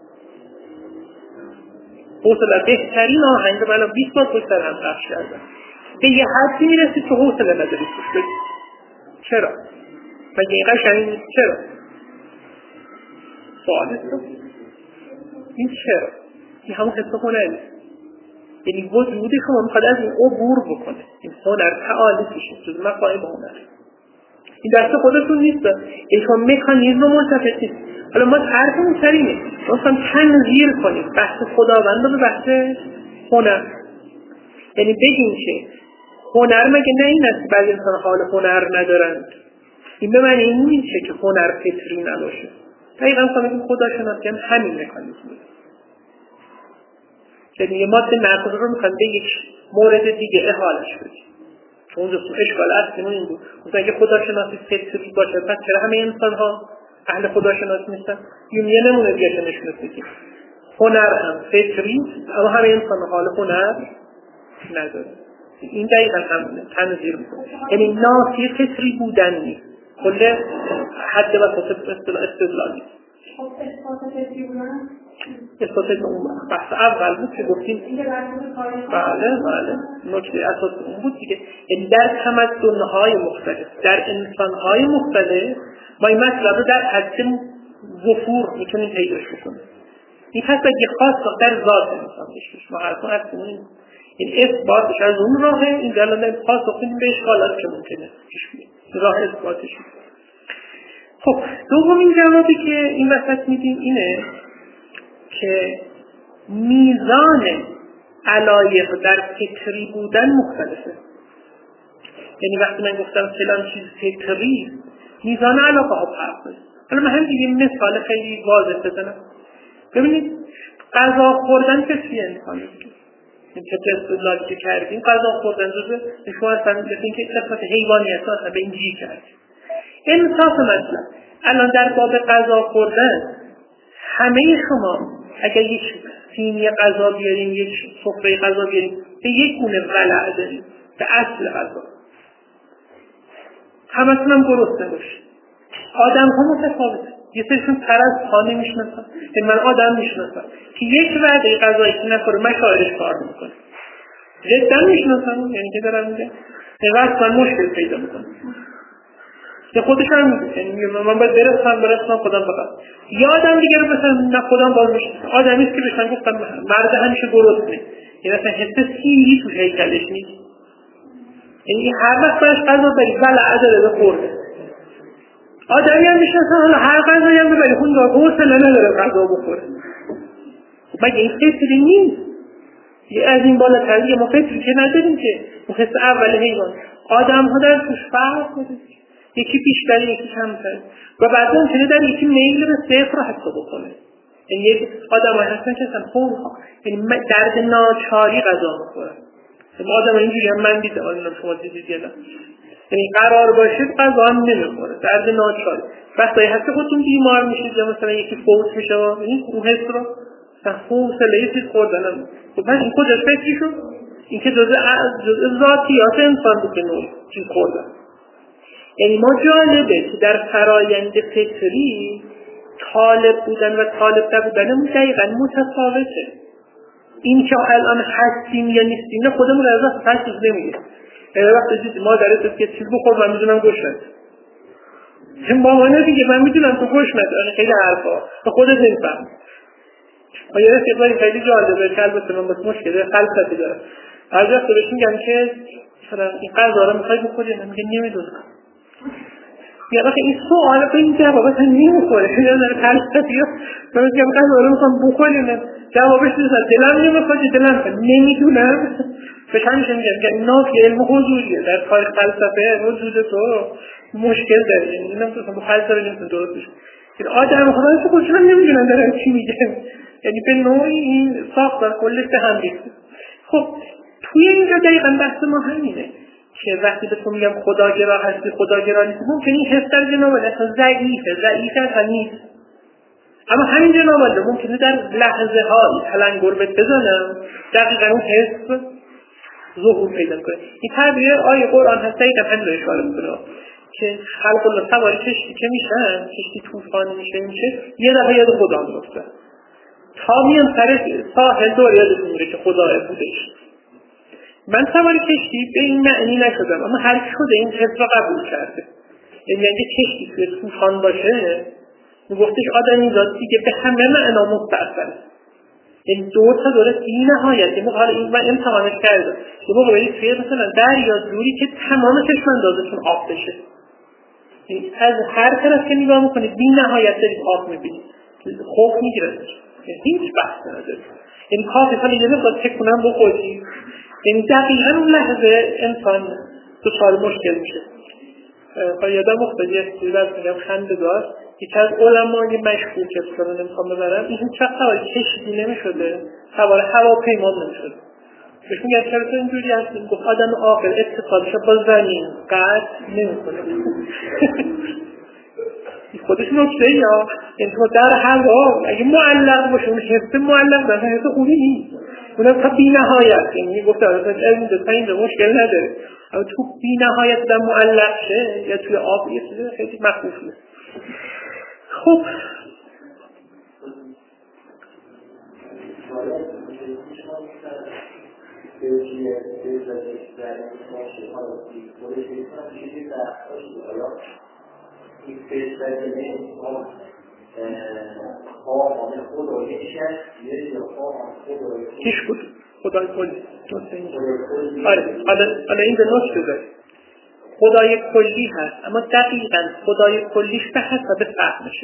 حوصله بهترین آهنگ رو من بیست بار پشت سر هم پخش کردم به یه حدی میرسید که حوصله ندارید توش بگید چرا؟ مگه این قشنگ نیست؟ چرا؟ سوالت رو این چرا؟ این همون حس هنری یعنی وجود شما میخواد از این عبور بکنه. این هنر تعالی کشید جز مفاهیم هنر این دست خودتون نیست یعنی شما مکانیزم منتفق نیست. حالا ما طرفمون سریمه ما میخوایم تنظیر کنیم بحث خداوند رو به بحث هنر یعنی بگیم که هنر مگه نه این است که بعضی انسان حال هنر ندارند این به معنی این نیست که هنر فطری نباشه. دقیقا میگیم خدا شناسی هم همین مکانیزمه یعنی یه ماده نقض رو میخوایم به یک مورد دیگه احالش بدیم چون اونجا اشکال اصلیمون این بود مثلا اگه خدا شناسی فطری باشه پس چرا همه انسان ها اهل خدا شناسی نیستن؟ یه نمونه دیگه که نشون میدیم هنر هم فطری اما همه انسان حال هنر نداره. این دقیقا همونه تنظیر میکنه، یعنی نافی فطری بودن نیست، کل حد وسط استدلال نیست. اثبات اون بحث اول بود که گفتیم بله بله نکته اساس اون بود دیگه، یعنی در تمدن‌های مختلف در انسان‌های مختلف ما این مطلب رو در حد وفور میتونیم پیداش بکنیم. این پس اگه خاص در ذات انسان بشش ما حرفا هستیم این اثباتش از اون راهه، این دلالت خاص کنیم به اشکالات که ممکنه پیش بیاد راه اثباتش. خب دومین جوابی که این وسط میدیم اینه که میزان علایق در فطری بودن مختلفه. یعنی وقتی من گفتم فلان چیز فطری، میزان علاقه ها فرق داره. حالا من هم دیگه مثال خیلی واضح بزنم. ببینید غذا خوردن فطری انسانه. این که استدلالی که کردیم غذا خوردن جزء شما اصلا ببینید که قسمت حیوانیت اصلا به این جی کردیم. انصاف مطلب الان در باب غذا خوردن همه شما اگر یک سینی غذا بیاریم، یک سفره غذا بیاریم، به یک گونه ولع داریم به اصل غذا، همتون هم گرسنه باشید. آدم ها متفاوته، یه سرشون تر از پا نمیشناسن. من آدم میشناسم که یک وعده غذایی که نخوره مشاعرش کار میکنه، جدا میشناسم، یعنی که دارم میگم وقت من مشکل پیدا میکنم که خودش هم میگه، یعنی من باید برسم برسم خودم فقط یا آدم دیگه رو مثلا نه خودم باز میشه آدمیست که بهشن گفتم مرد همیشه گرسنه، یعنی مثلا حس سیری تو هیکلش نیست، یعنی هر وقت باش غذا بری ولع داره به خورده. آدمی هم میشه حالا هر غذایی هم ببری خون دار حوصله نداره غذا بخوره. مگه این فطری نیست؟ یه از این بالاتر دیگه ما فطری که نداریم که حس اول حیوان. آدم ها در توش فرق داره، یکی بیشتر یکی کمتر و بعدا ممکنه در یکی میل به صفر حتی بکنه. یعنی یک آدم ها هستن که اصلا خون ها یعنی درد ناچاری غذا بخورن. آدم ها اینجوری هم من دیدم، آدم شما دیدید یا نه، یعنی قرار باشید غذا هم نمیخوره، درد ناچاری. وقتی هست که خودتون بیمار میشید یا مثلا یکی فوت میشه و این اون حس رو حوصله چیز خوردن هم خب من این کجاش فکری شد؟ این که جزء جزء ذاتیات انسان بود که نوع چیز خوردن. یعنی ما جالبه که در فرایند فطری طالب بودن و طالب نبودن دقیقا متفاوته. این که الان هستیم یا نیستیم نه خودمون از دست تشخیص نمیده. یعنی وقتی دید مادرت که چیز بخور من میدونم گوش نده، این مامانه دیگه من میدونم تو گوش نده، خیلی حرفا تو خودت نمیفهم. و یه رفیقی خیلی جالبه که البته من بس مشکله خلصتی دارم، از وقت بهش میگم که مثلا این غذا رو میخوای بخوری، من میگم نمیدونم. یا وقتی این سوال به این جوابت هم نمیخوره، یا داره خلصتی ها من میگم غذا رو میخوام بخوریم، جوابش نیست دلم نمیخواد، دلم نمیدونم. بهش همیشه میگم که نافی علم حضوریه، در تاریخ فلسفه وجود تو مشکل داره، یعنی اینم تو با فلسفه نمیتونه درست بشه. این آدم خدا خودش هم نمیدونن دارن چی میگن، یعنی به نوعی این ساختار کلش به هم ریخته. خب توی اینجا دقیقاً بحث ما همینه که وقتی به تو میگم خداگرا هستی خداگرا نیستی، ممکنه این حس در جنابالی اصلا ضعیفه ضعیفه اصلا نیست، اما همین جنابالی ممکنه در لحظه ها تلنگر بهت بزنم دقیقاً اون حس ظهور پیدا کنه. این تعبیر آیه قرآن هست دقیقاً همین رو اشاره میکنه که خلق الله سواری کشتی که میشن، کشتی طوفانی میشه میشه یه دفعه یاد خدا میفته تا میان سر ساحل دور یادتون میره که خدا بودش. من سواری کشتی به این معنی نشدم، اما هر کی شده این حس رو قبول کرده. یعنی اگه کشتی توی طوفان باشه میگفتش آدمی ذات دیگه به همه معنا مستأثره، یعنی دور تا دوره بی نهایت. یعنی حالا این من امتحانش کردم یه موقع برید توی مثلا دریا دوری که تمام چشم اندازتون آب بشه، یعنی از هر طرف که نگاه میکنید بی نهایت دارید آب میبینید، خوف میگیرد، هیچ بحث نداره. یعنی کافی حالا یه مقدار تکونم بخوردی، یعنی دقیقا اون لحظه انسان دچار مشکل میشه. یادم افتاد یه چیزی از میگم خنده‌دار، یکی از علمای مشهور که اصلا نمیخوام ببرم این هیچ وقت سوار کشتی نمیشده، سوار هواپیما نمیشده. بهش میگن چرا تو اینجوری هستی؟ گفت آدم عاقل اتصالش با زمین قطع نمیکنه. خودش نکته یا یعنی تو در هوا اگه معلق باشه اون حس معلق در حس خوبی نیست، اونم تا بی نهایت، یعنی گفت اصلا این دو تا اینجا مشکل نداره، اما تو بی نهایت در معلق شه یا توی آب یه چیز خیلی مخوفیه. خب کیش بود؟ خدای کلی. آره حالا این به نوش بذاری خدای کلی هست، اما دقیقاً خدای کلیش به حسب فهمشه،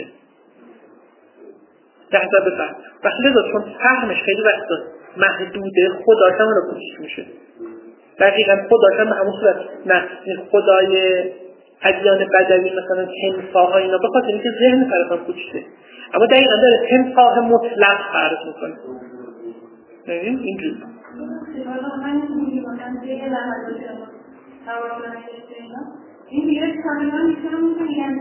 به حسب فهم. وقتی لذا چون فهمش خیلی وقتا محدوده، خداش هم رو کوچیک میشه. دقیقاً خداش هم به همون صورت نه خدای ادیان بدوی مثلا تمساح اینا به خاطر اینکه ذهن فرقان کوچیکه، اما دقیقاً داره تمساح مطلق فرض میکنه. ببین اینجوری این دیگه کاملا میتونه میگن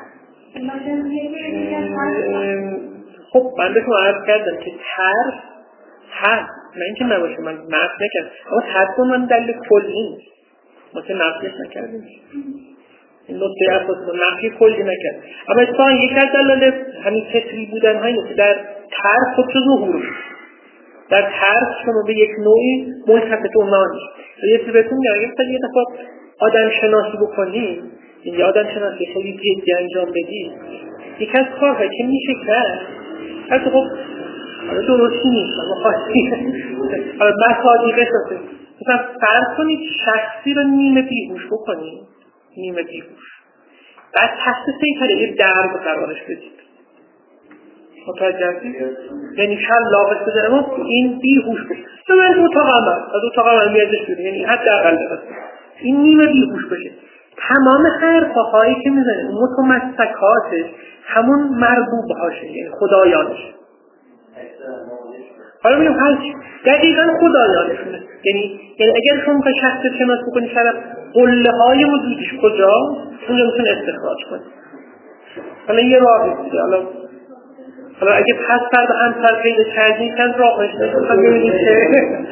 خب من بهتون عرض کردم که ترس هست، نه اینکه نباشه، من نفت نکردم، اما ترس من دلیل کلی نیست، ما که نفیش نکردیم، این نقطه اساس ما نفی کلی نکرد. اما اتفاقا یک از دلایل همین فطری بودن هایی که در ترس خودشو ظهور، در ترس شما به یک نوعی ملتفت اونا نیست. یه چیزی بهتون میگم، اگه یه دفعه آدم شناسی بکنیم، این آدم شناسی خیلی جدی انجام بدیم، یک از کارهایی که میشه کرد، حتی خب حالا درستی نیست، اما خواهی حالا بسادی بسازه، مثلا فرض کنید شخصی رو نیمه بیهوش بکنید، نیمه بیهوش، بعد تحت سیطره یه درد قرارش بدید، متوجه هستید؟ یعنی شلاقش بزنه اما این بیهوش بشه، تو من دو تا قمر از دو تا قمر میادش بده، یعنی حد اقل بده این نیمه بیهوش بشه. تمام حرفهایی که میزنه اون متمسکاتش همون مربوب هاشه، یعنی خدایانش. حالا میگم هر چی دقیقا خدایانشونه، یعنی یعنی اگر شما که شخص شناس بکنی شرف قله های وجودش کجا اونجا میتونه استخراج کنی. حالا یه راهی دیگه، حالا حالا اگه پس فرد همسر پیدا کردی که از راهش نشون هم ببینید که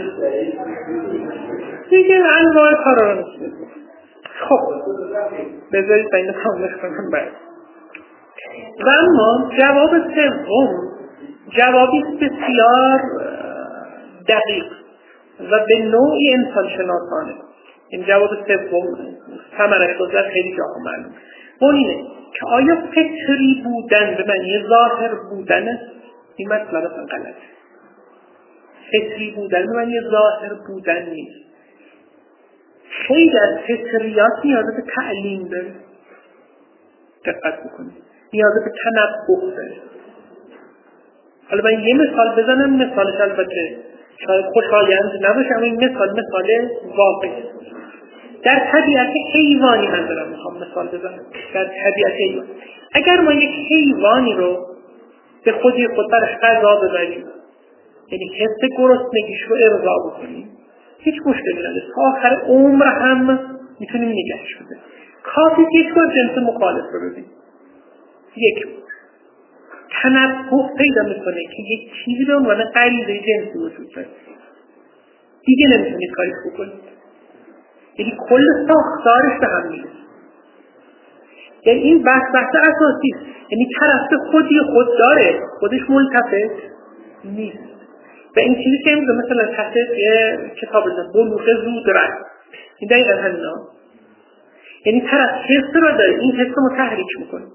دیگه انواع کارا رو نسید. خب بذارید با این کاملش کنم باید. و اما جواب سوم جوابی بسیار دقیق و به نوعی انسان شناسانه. این جواب سوم ثمرش گذر خیلی جاها معلوم. اون اینه که آیا فطری بودن به معنی ظاهر بودن است؟ این مطلب اصلا غلطه. فطری بودن به معنی ظاهر بودن نیست. خیلی از فطریات نیاز به تعلیم داره. دقت بکنید. نیاز به تنبه داره. حالا من یه مثال بزنم، مثالش البته شاید خوشایند نباشه، اما این مثال مثال واقعی. در طبیعت حیوانی من دارم میخوام مثال بزنم. در طبیعت حیوانی اگر ما یک حیوانی رو به خودی خود برش غذا ببریم، یعنی حس گرسنگیش رو ارضا بکنیم، هیچ مشکلی نداره، تا آخر عمر هم میتونیم نگهش بدیم. کافی یک بار جنس مخالف رو ببینیم، یک بار تنبه پیدا میکنه که یک چیزی به عنوان غریزه جنسی وجود داره، دیگه نمیتونید کاریش بکنید. یعنی کل ساختارش به هم میره. یعنی این بحث بحث اساسی است. یعنی طرف خودی خود داره، خودش ملتفت نیست. و این چیزی که میگه مثلا تحت یه کتاب دارم بلوغ زودرس، این دقیقا همینا. یعنی طرف حس رو داره، این حس رو تحریک میکنه.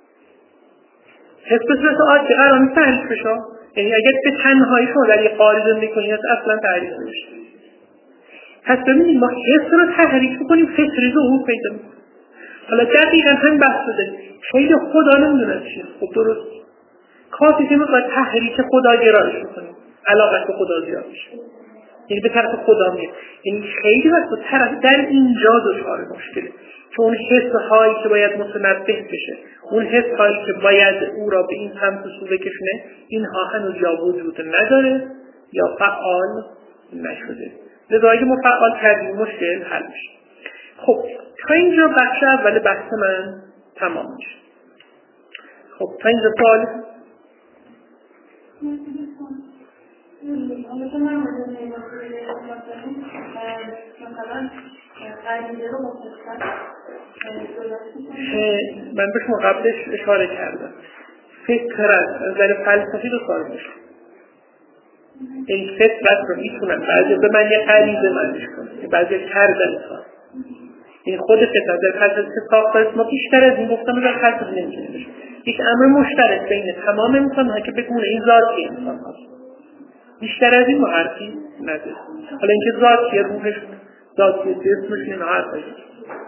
حس به صورت عادی قرار نیست تحریک بشه. یعنی اگر به تنهایی شما در یه قاری زندگی کنید اصلا تحریک نمیشه. پس ببینید ما حس رو تحریک میکنیم، فطری ظهور پیدا میکنه. حالا دقیقا هم بحث شده خیلی خدا نمیدونه چیه. خب درست کافی که ما تحریک خدا گرایش میکنیم، علاقت به خدا زیاد میشه، یعنی به طرف خدا میاد. یعنی خیلی وقت طرف در اینجا دچار مشکله که اون حس هایی که باید متنبه بشه، اون حس هایی که باید او را به این سمت و سو بکشونه، اینها هنوز یا وجود نداره یا فعال نشده. لذا اگه ما فعال کردیم مشکل حل میشه. خب تا اینجا بخش اول بحث من تمام میشه. خب تا اینجا سوال؟ مثلا من من به شما قبلش اشاره کردم فطرت از نظر فلسفی دو کار میشه. این فطرت رو میتونن بعضی به من یه غریزه معنیش کنن، بعضی کردن کار. این خود فطرت در فلسفه ساخت ما بیشتر از این گفتم در فلسفه نمیتونه بشه. یک امر مشترک بین تمام انسان‌ها که به گونه این ذاتی انسان هست. بیشتر از این ما حرفی نداره. حالا اینکه ذاتی روحش ذاتی جسمش این حرف هست.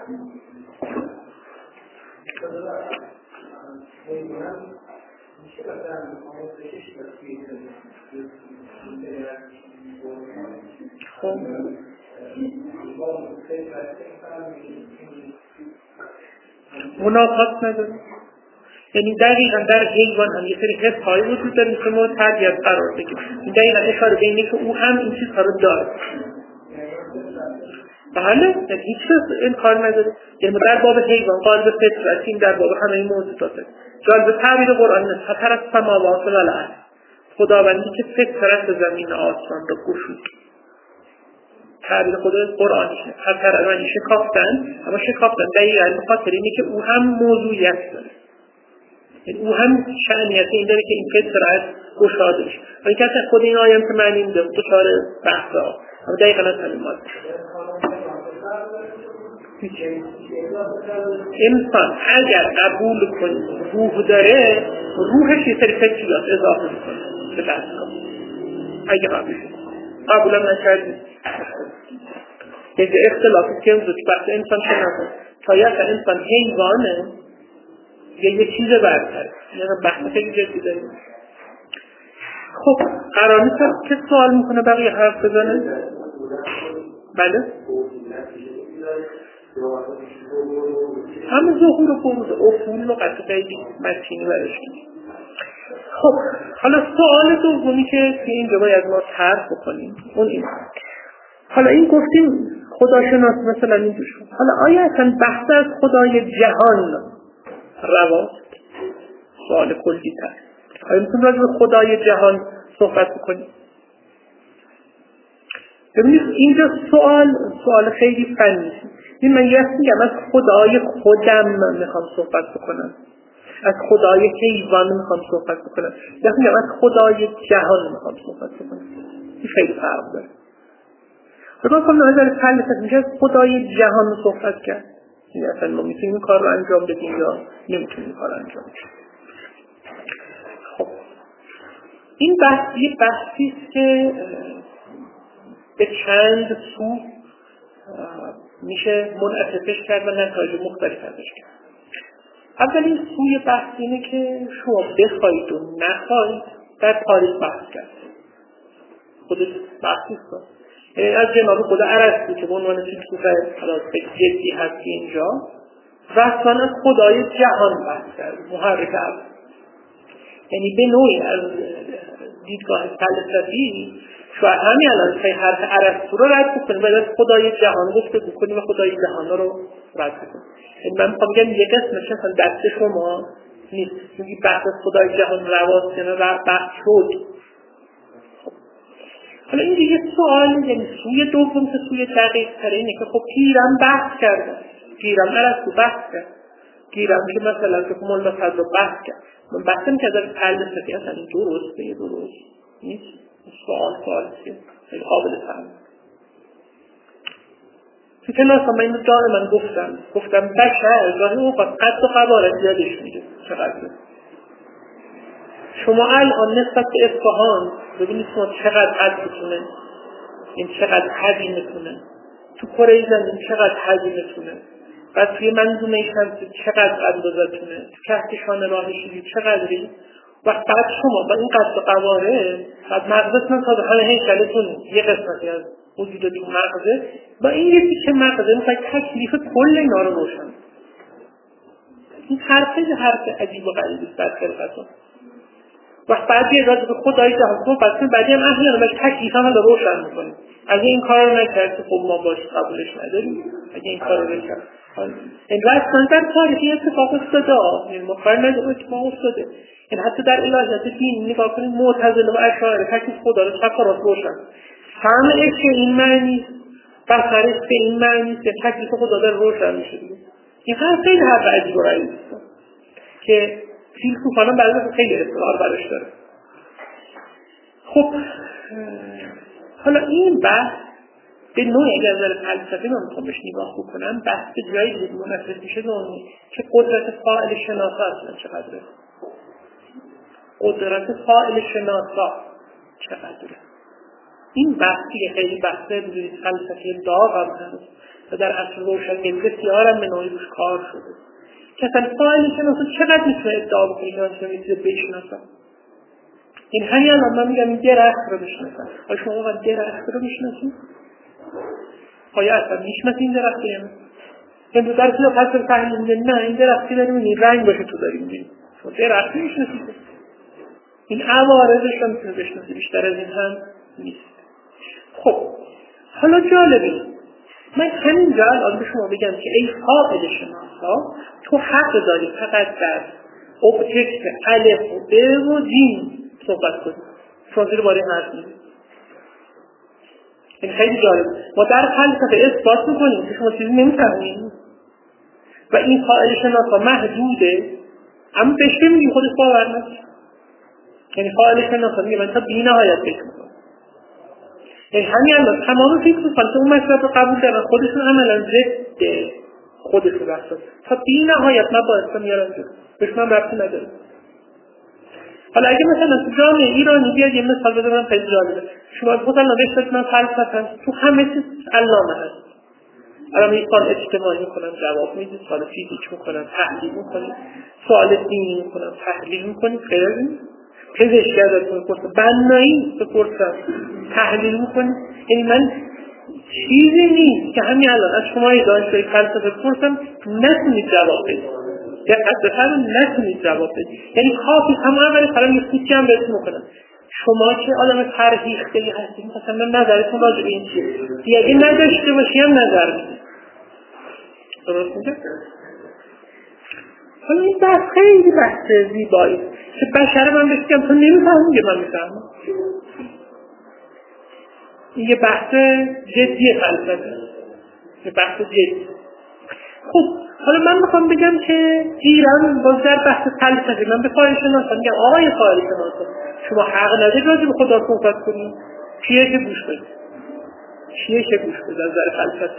خب مناقض نداره. یعنی دقیقا در حیوان هم یه سری حس هایی وجود داره که ما تربیت قرار بگیم. این دقیقا اشاره به اینه که او هم این چیزها رو داره. بله، یعنی هیچ کس این کار نداره. یعنی در باب حیوان قالب فطرتیم، در باب همه این موضوعات جالب تعبیر قرآن است خطر از سماوات و الارض، خداوندی که فطرت زمین آسمان رو گشود. تعبیر خود قرآنیه. خطر معنی شکافتن، اما شکافتن دقیقاً به خاطر اینه که او هم موضوعیت داره. یعنی او هم شأنیت این داره که این فطرت گشاده بشه. و این که خود این آیه که معنی میده دچار بحث ها، اما دقیقاً از همین ماده. انسان اگر قبول کنی روح داره، روحش یه سری فکریات اضافه میکنه به دستگاه. اگه قبول قبولم نکردی یه اختلافی که امروز بحث انسان شناسه تا یا انسان حیوانه یا یه چیز برتر، یعنی بحث خیلی جدی داریم. خب قرار نیست که سوال میکنه بقیه حرف بزنه؟ بله؟ همه ظهور و بروز افول لغت خیلی متینی برش کنیم. خب حالا سوال دومی که که اینجا باید ما طرح بکنیم اون این. حالا این گفتیم خداشناس مثلا این دوش. حالا آیا اصلا بحث از خدای جهان رواست؟ سوال کلی تر. آیا میتونیم راجع به خدای جهان صحبت بکنیم؟ ببینید اینجا سوال سوال خیلی فنی. این من یه میگم از خدای خودم میخوام صحبت بکنم، از خدای حیوان میخوام صحبت بکنم، یا میگم از خدای جهان میخوام صحبت بکنم. این خیلی فرق داره. اگر کنم نظر فلسفه میشه از خدای جهان صحبت کرد، یعنی اصلا ما میتونیم این کار رو انجام بدیم یا نمیتونیم این کار رو انجام بدیم. خب این بحث یه بحثی است که به چند سو میشه منعطفش کرد و نتایج مختلف ازش کرد. اولین سوی بحث اینه که شما بخواید و نخواید در تاریخ بحث کرد. خودش بحثی است. از جناب خود ارسطو که به عنوان فیلسوف جدی هست اینجا رسما از خدای جهان بحث کرد، محرک عقل. یعنی به نوعی از دیدگاه فلسفی شاید همین الان که حرف ارسطو رو رد بکنیم و از خدای جهان گفته بکنیم و خدای جهان رو رد بکنیم. یعنی من میخوام بگم یک قسمش اصلا دست شما نیست. میگی بحث از خدای جهان رواست یعنی بحث شد. حالا این دیگه سوال، یعنی سوی دوم که سوی دقیق تره اینه که خب پیرم بحث کرده، پیرم ارسطو بحث کرد، پیرم که مثلا که مول مثلا رو بحث کرد. من بحثم که در فلسفه اصلا این درسته یا درست نیست. سوال سوال چیه؟ خیلی قابل فهم. تو کلاس هم من اینو دائما گفتم گفتم بشر گاهی اوقات قد و قوارت یادش میده چقدر. شما الان نسبت به اصفهان ببینید شما چقدر قد میتونه، این چقدر حجم میتونه، تو کره زمین چقدر حجم میتونه، و توی منظومه شمسی چقدر اندازه‌تونه، تو کهکشان راه شیری چقدری. وقت بعد شما با این قد و قواره بعد مغزتون تا به همه هیکلتون یه قسمتی از وجودتون مغزه، با این یکی که مغزه میخواید تکلیف کل اینا رو روشن. این حرفه یه حرف عجیب و غریبی است در خلقتون. وقت بعدی از به خدای جهان صحبت کنیم، بعدی هم احیانا باید تکلیف هم رو روشن میکنیم. اگه این کار رو نکرد که خب ما باش قبولش نداریم، اگه این کار رو نکرد این رسما در تاریخی اتفاق افتاده، این مقرر نداره اتفاق افتاده. این حتی در الهیات دین نگاه کنید معتزله و اشاعره تکلیف خدا رو تکرار روشن. سمعش به این معنی بصرش به این معنی که تکلیف خدا در روشن میشه دیگه. این هم خیلی حرف عجیب و غریبی است که فیلسوفان بعضی خیلی اصرار برش داره. خب حالا این بحث به نوعی اگر نظر فلسفی من میخوام بهش نگاه بکنم، بحث به جایی دیگه منحصر میشه دونی که قدرت فاعل شناسا اصلا چقدره، قدرت فاعل شناسا چقدره. این بحثی خیلی بحث فلسفی داغ هم هست و در عصر روشنگری بسیار هم به نوعی روش کار شده که اصلا فاعل شناسا چقدر میتونه ادعا بکنه که اصلا میتونه بشناسا. این همین الان من میگم این درخت رو بشناسم. آیا شما واقعا درخت رو بشناسید؟ آیا اصلا میشناسید این درخت رو؟ امروز در کلا فلسفه تحلیل میگه نه این درختی داریم این رنگ باشه تو داریم میگیم شما درخت میشناسید. این عوارضش رو میتونه بشناسید، بیشتر از این هم نیست. خب حالا جالبه من همینجا الان به شما بگم که ای فاعل شناسا تو حق داری فقط در اوبجکت الف و ب و جیم صحبت کنیم. شما زیر باره حرف میدید. این خیلی جالب. ما در فلسفه اثبات میکنیم که شما چیزی نمیفهمید و این فاعل شناسا محدوده، اما بهش میگیم خودش باور نکنید. یعنی فاعل شناسا میگه من تا بی نهایت فکر میکنم. یعنی همین الان تمام فیلسوفان که اون مطلب رو قبول دارن خودشون عملا ضد خودشون رفتن تا بی نهایت مباحث میارن جلو، بهش من ربطی نداره. حالا اگه مثلا تو جامعه ایرانی بیاد یه مثال بزنم خیلی جالبه. شما مثلا نوشتید من فلسفه هست تو همه چیز علامه هست. الان یه سوال اجتماعی میکنم جواب میدید، سوال فیزیک میکنم تحلیل میکنید، سوال دینی میکنم تحلیل میکنید، خیلی این پزشکی ازتون میپرسم، بنایی بپرسم تحلیل میکنید. یعنی من چیزی نیست که همین الان از شما یه دانشجوی فلسفه بپرسم نتونید جواب بدید. دقت بفرمایید نتونید جواب بدید. یعنی کافی هم اول کلام یه کوچیک هم بهتون میکنم. شما که آدم فرهیخته‌ای هستید مثلا نظرتون راجع به این چیه؟ دیگه نداشته باشی هم نظر میدید. درست میگم؟ حالا این بحث خیلی بحث زیبایی که بشر من بگم تو نمیفهمی که من میفهمم. این یه بحث جدی فلسفه، یه بحث جدی. خب حالا من میخوام بگم که ایران باز در بحث فلسفه من به فاعل شناسا میگم آقای فاعل شناسا شما حق ندارید راجع به خدا صحبت کنید. چیه که گوش بدید؟ چیه که گوش بدید از نظر فلسفه؟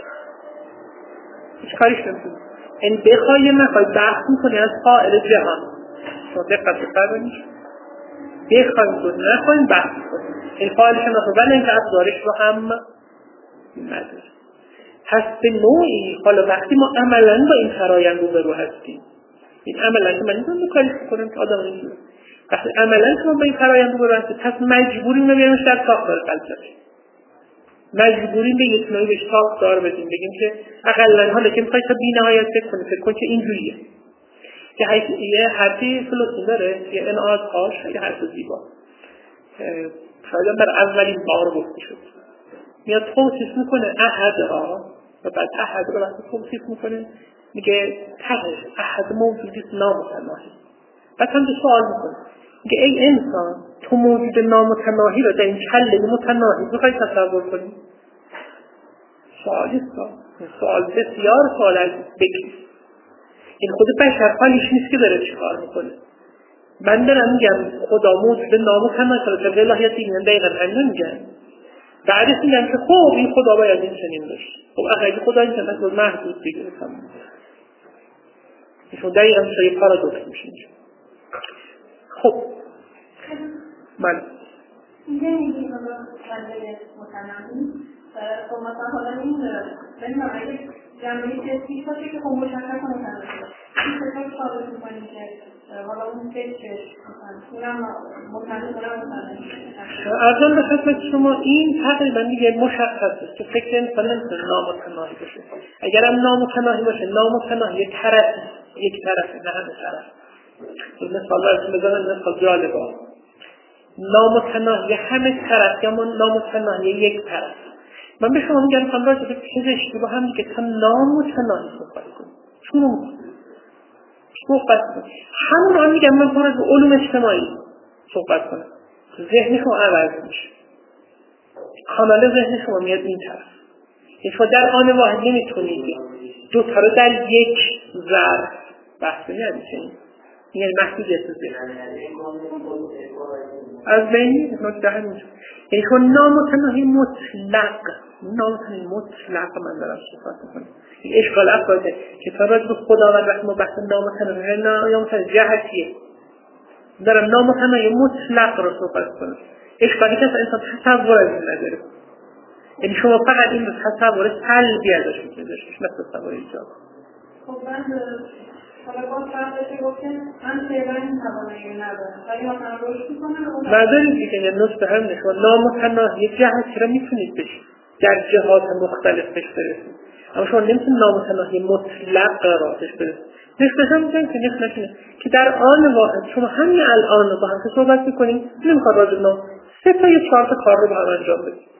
هیچ کاریش نمی‌کنید. یعنی بخوای نخوای بحث میکنی از فاعل جهان. شما دقت بفرمایید. بخوایم تو نخوایم بحث کنیم. این فاعل شناسا ولی اینکه ابزارش رو هم نداره. پس به نوعی حالا وقتی ما عملاً با این فرایند روبرو هستیم، این عملاً که من اینجا کاری کنم که آدم اینجوره، وقتی عملاً که ما با این فرایند روبرو هستیم پس مجبوریم ببینیمش در ساختار فلسفی، مجبوریم به یک نوعی بهش ساختار بدیم، بگیم که اقلاً حالا که میخوای تا بی نهایت فکر کنی فکر کن که اینجوریه. یه حرفی فلسفی داره یه انعادهاش خیلی حرف زیبا شاید بر اولین بار گفته شد، میاد توصیف میکنه احد را و بعد احد را وقتی توصیف میکنه میگه تهش احد موجودیست نامتناهی. بعد هم سوال میکنه میگه ای انسان تو موجود نامتناهی رو در این کله متناهی بخوای تصور کنی؟ سوالیست ها سوال بسیار سوال از بگیر. این خود بشر حالیش نیست که داره چی کار میکنه. من دارم میگم خدا موجود نامتناهی که الهیت دیگه دقیقا همین میگن. بعدش میگن که خب این خدا باید این چنین داشت. خب اگه خدا این چنین داشت محدود دیگه تمام. ایشون دقیقا میشه یه پارادوکس میشه. خب من اینجا میگیم حالا کلمه متناهی خب مثلا حالا این ببینم اگه جمعه جسمی باشه که خب مشخص متناهی این چطور ثابت میکنی که حالا اون فکرش اونم متناهی اونم متناهی ارزان به خدمت شما این تقریبا دیگه مشخصه که فکر انسان نمیتونه نامتناهی باشه. اگر هم نامتناهی باشه نامتناهی یک طرف یک طرفه نه همه طرف. مثال براتون بزنم مثال جالبه نامتناهی همه طرف یا نامتناهی یک طرف. من به شما میگم که راجع به پزشکی با هم دیگه تا نامتناهی صحبت کنیم. چون صحبت کنیم همون آن میگم من باید به علوم اجتماعی صحبت کنم ذهنشون عوض میشه. کانال ذهن شما میاد این طرف. یعنی شما در آن واحد نمیتونید دو تا رو در یک ظرف بحث نمی‌کنید. یعنی محدودیت ذهن از بین نکته همینجا. یعنی شما نامتناهی مطلق نامتناهی مطلق من دارم صحبت میکنم. این اشکال افراده که تا راجب خداوند وقتی ما بحث نامتناهی نامتناهی جهتیه دارم نامتناهی مطلق رو صحبت کنم. اشکالی که انسان تصور از این نداره. یعنی شما فقط این تصور سلبی ازش میتونید داشتش نه تصور ایجاب. خب من حالا باز فرقش گفتم من فعلا این توانایی ندارم ولی مثلا روش میکنم ندارید دیگه. یعنی نصف هم نشما نامتناهی جهتی رو میتونید بشید در جهات مختلف بهش برسید، اما شما نمیتونید نامتناهی مطلق را بهش برسید. نصفش هم میگن که نصف نشونه که در آن واحد شما همین الان با هم که صحبت میکنیم نمیخواد راجب نام سه تا یا چهار تا کار رو با هم انجام بدید.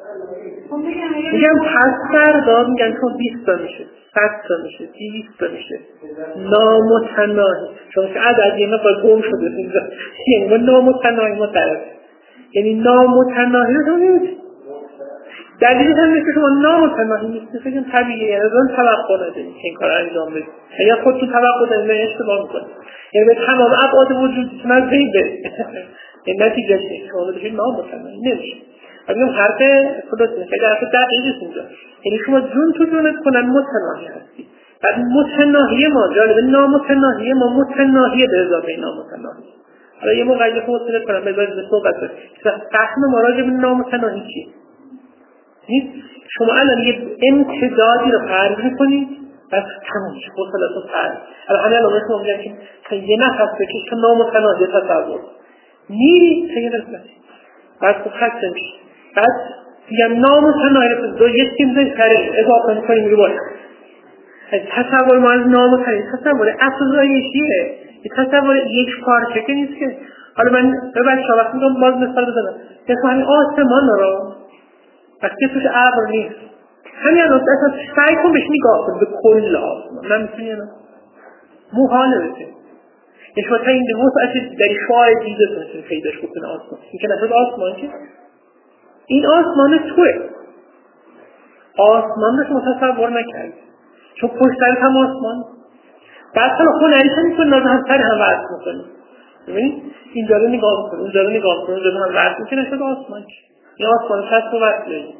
میگم پس فردا میگن تو بیست تا میشه، صد تا میشه، دویست تا میشه. نامتناهی چون که عدد یه مقدار گم شده اینجا. یعنی ما نامتناهی ما طرف یعنی نامتناهی رو نمیشه. دلیلش هم نیست که شما نامتناهی نیست، فکر طبیعیه. یعنی از اون توقع ندارید که این کار انجام بدید. اگر خودتون توقع دارید من اشتباه میکنید. یعنی به تمام ابعاد وجودتون از بین برید. این نتیجه چیه؟ شما بشید نامتناهی نمیشه. اگه حرف خودتون خیلی حرف دقیقی اینجا. یعنی شما جون تو جونت کنن متناهی هستی. بعد متناهی ما جالب نامتناهی ما متناهی به اضافه نامتناهی. حالا یه موقعی خود سلط کنم بذارید به صحبت کنید. فهم ما راجع به نامتناهی چیه؟ نیست شما الان یه امتدادی رو فرض می‌کنید بس تمام شد خلاص فرض. الان الان شما میگید که یه نفس بکش که نامتناهی تصور. میری تا یه قسمت. بعد خط میشه. بعد میگم نامتناهی رو دو یک تیم زیر سر اضافه می‌کنیم رو باشه. تصور ما از نامتناهی تصور افزایشیه. این تصور یک پارچه که نیست که حالا من به بچه‌ها وقتی میگم باز مثال بزنم. مثلا همین آسمان رو وقتی توش ابر نیست همین الان اصلا سعی کن بهش نگاه کن به کل آسمان نمیتونی نه محاله بشه. یه شما تا این به وسعت در شعاع دیده تونستیم پیداش بکنه آسمان این که نشد آسمان که این آسمان توه آسمان رو شما تصور نکرد چون پشت سرت هم آسمان بعد حالا خونریش هم میتون نازه هم سر هم ورد میکنی ببینید اینجا رو نگاه میکنی اونجا رو نگاه میکنی اونجا رو هم ورد میکنی نشد آسمان که این آسمان شد و ورد لید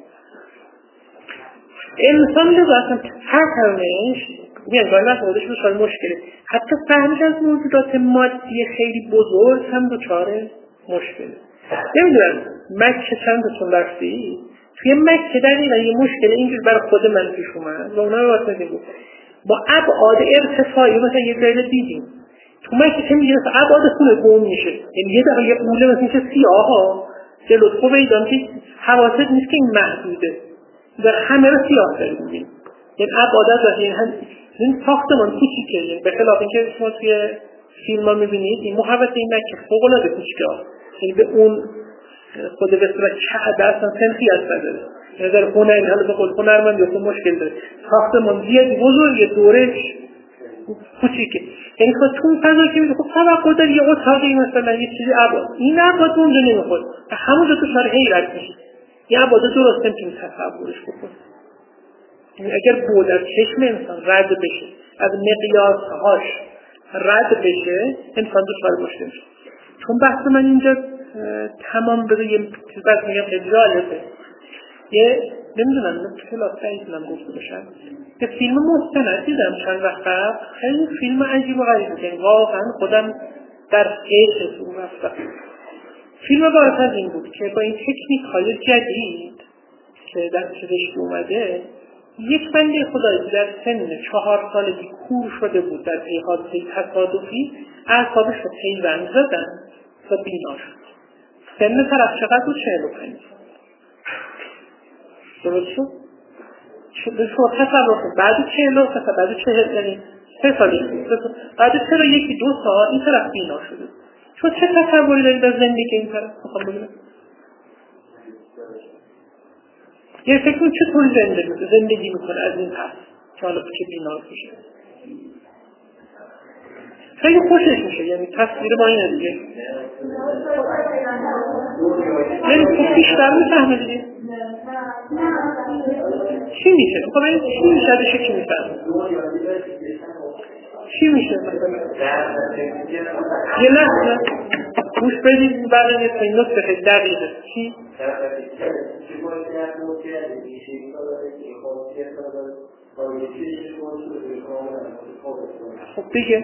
انسان لذا اصلا هر قرنش میگن گاهی وقت خودش بسیار مشکله حتی فهمش از موجودات مادی خیلی بزرگ هم دوچاره مشکله. نمیدونم مکه چندتون رفتی توی مکه دقیقا یه مشکل اینجور برای خود من پیش اومد و اونا رو واسه دیدیم با ابعاد ارتفاعی مثلا یه جایی دیدیم تو مکه که میگه مثلا ابعاد خونه گم میشه یعنی یه دقیقه یه قوله مثل میشه سیاه ها جلوت خوبه ایدان که حواست نیست که این محدوده در همه رو سیاه داریم میگیم یعنی ابعاد از این هم این ساختمان کوچیکه به خلاف اینکه شما توی فیلم ها میبینید این محوطه این مکه فوق العاده کوچیکه یعنی به اون خود به صورت کعبه اصلا سنخیت نداره یعنی در هنری حالا به قول هنرمند یا مشکل داره ساختمان زیادی بزرگه دورش کوچیکه یعنی خود تو اون فضایی که میگه خب توقع داری یه اتاقی مثلا یه چیزی ابعاد این ابعاد اونجا نمیخواد و همونجا تو شاره حیرت میشه یه ابعاد درست نمیتونی تصورش بکن یعنی اگر بود از چشم انسان رد بشه از مقیاسهاش رد بشه انسان دچار مشکل میشه. چون بحث من اینجا تمام بده یه چیز بس میگم خیلی جالبه یه نمیدونم خلاف نمیدونم گفته باشم یه فیلم مستند دیدم چند وقت قبل خیلی فیلم عجیب و غریبه یعنی واقعا خودم در عشق اون رفتم. فیلم باید از این بود که با این تکنیک های جدید که در پزشکی اومده یک بنده خدایی در سن چهار سالگی کور شده بود در پی حادثه تصادفی اعصابش رو پیوند زدن و بینا شد. سن طرف چقدر بود؟ چهل و پنج. درست شد؟ شد شد تصور کن بعد چهل و پنج بعد چهل یعنی سه سالی بعد چرا یکی دو سال این طرف بینا شده. شد چه تصوری دارید از زندگی این طرف؟ میخوام بگیرم یه فکر کن چطور زندگی زندگی میکنه از این پس که حالا که بینا بشه. خیلی خوشش میشه، یعنی تصویر با اینه دیگه، یعنی خب بیشتر میفهمه دیگه چی میشه. خب این چی میشه ازش چی میفهمه چی میشه مثلا یه لحظه گوش بدید بعد یه این نکته خیلی دقیقه چی؟ خب دیگه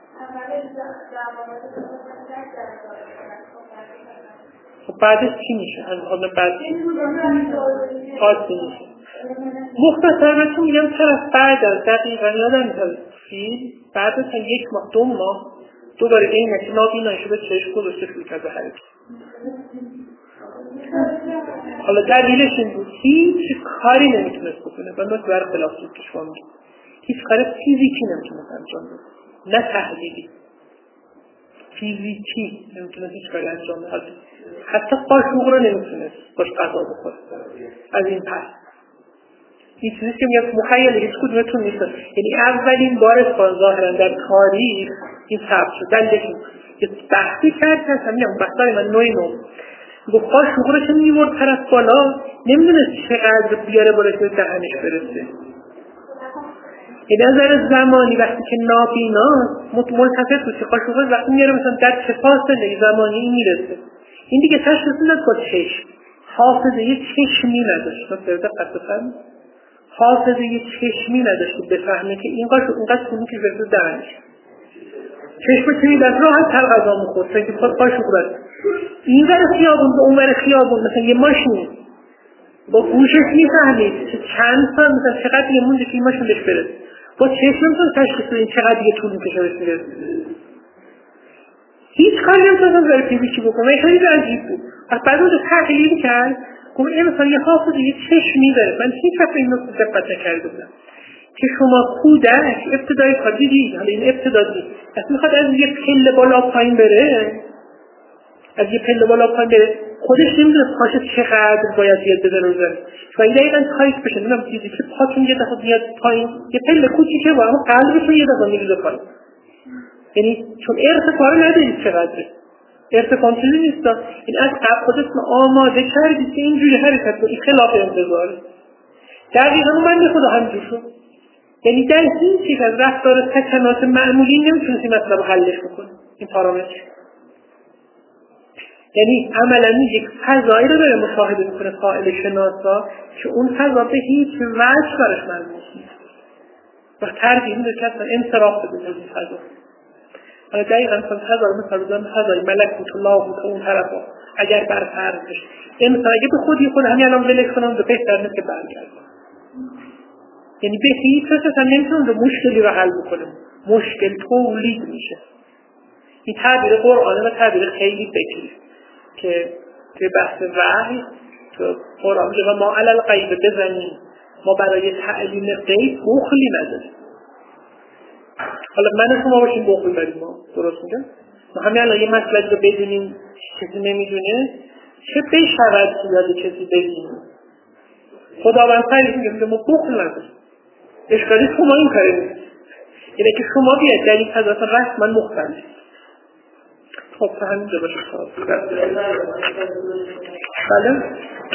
خب بعدش چی میشه؟ حالا بعد خاصی میشه. مختصر بهتون میگم طرف بعد از دقیقا یادم میاد فیلم بعد از یک ماه دو ماه دوباره این که نابینایش به چشم گذاشته شروع کرده حرکت. حالا دلیلش این بود هیچ کاری نمیتونست بکنه و نوت بر خلاف بود که شما میگه هیچ کار فیزیکی نمیتونست انجام بده، نه تحلیلی، فیزیکی نمیتونست هیچ کاری انجام بده، حتی قاشق رو نمیتونست باش غذا بخوره. از این پس این چیزی که میاد مخیلی هیچ کدومتون نیست، یعنی اولین بار است ظاهرا در تاریخ این ثبت شد. دلیلش که بحثی کرد که همین بحثای من نوعی نوع گفت قاشق رو که میورد طرف بالا نمیدونست چقدر بیاره بالا که دهنش برسه. این نظر زمانی وقتی که نابینا ملتفت بود که قاشق وقتی میاره مثلا در چه فاصله زمانی میرسه، این دیگه تشخیص نداد با چشم، حافظه یه چشمی نداشت، نظر دقت بفرمایید، حافظه یه چشمی نداشت که بفهمه که این قاشق اونقدر طولانی که برسه دهنش. چشم چه میدد راحت تر غذا میخورد تا که قاشق برد این ور خیابون به اون ور خیابون مثلا یه ماشین با گوشش میفهمید که چند سال مثلا چقدر یه مونده که این ماشین بهش برسه، با چشم نمیتونه تشخیص بده این چقدر یه طول میکشه بهش میرسه. هیچ کاری نمیتونستم برای فیزیکی بکنم، این خیلی عجیب بود. از بعد اون تحلیل کرد گفت این مثلا یه حافظه یه چشمی داره. من هیچ وقت این نکته دقت نکرده بودم که شما کودک ابتدای کار دیدید، حالا این ابتدا دید از میخواد از یه پله بالا پایین بره، از یه پله بالا پایین بره خودش نمیدونه پاش چقدر باید بیاد بده رو زن و این دقیقا تایت بشه. نمیدونم چیزی که پاتون یه دفعه بیاد پایین یه پله کوچیکه با اما قلبتون یه دفعه میریزه پایین، یعنی چون ارتفاع ندارید چقدره، ارتفاع چیزی نیست. این از قبل خودتون آماده کردید که اینجوری حرکت کنید، خلاف انتظاره. دقیقا من خدا همینجور شد، یعنی در این چیز از رفتار سکنات معمولی نمیتونستی مطلب حلش بکنی این پارامتر. یعنی عملا یک فضایی رو داره مشاهده میکنه قائل شناسا که اون فضا به هیچ وجه برش ملموس نیست و ترجیح میده که اصلا انصراف بده از این فضا. حالا دقیقا اصلا فضا رو مثلا بزن فضای ملکوت الله بود اون طرف ها اگر برفرض بشه انسان اگه به خودی خود همین الان ولش کنم به بهتر نیست که برگرد، یعنی به هیچ کس اصلا نمیتونم به مشکلی رو حل بکنم، مشکل تولید میشه. این تعبیر قرآنه و تعبیر خیلی فکری که توی بحث وحی تو قرآن میگه و ما علی الغیب بزنیم، ما برای تعلیم غیب بخلی نداریم. حالا من شما باشیم بخل داریم، ما درست میگم ما همین الان یه مسئله رو بدونیم کسی نمیدونه چه بشود که یاد کسی بدونیم. خداوند تعریف میگه ما بخل نداریم، اشکالی شما این کاری نیست، یعنی که شما بیاید در این فضا رسما مختلف. خب تا همین جا باشه خواهد بله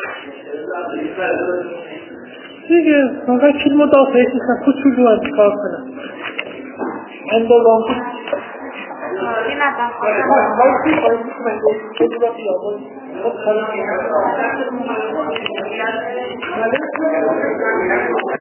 دیگه من وکیل مدافعه نیستم کوچولو هم کار کنم اندازه هم این ندم خواهد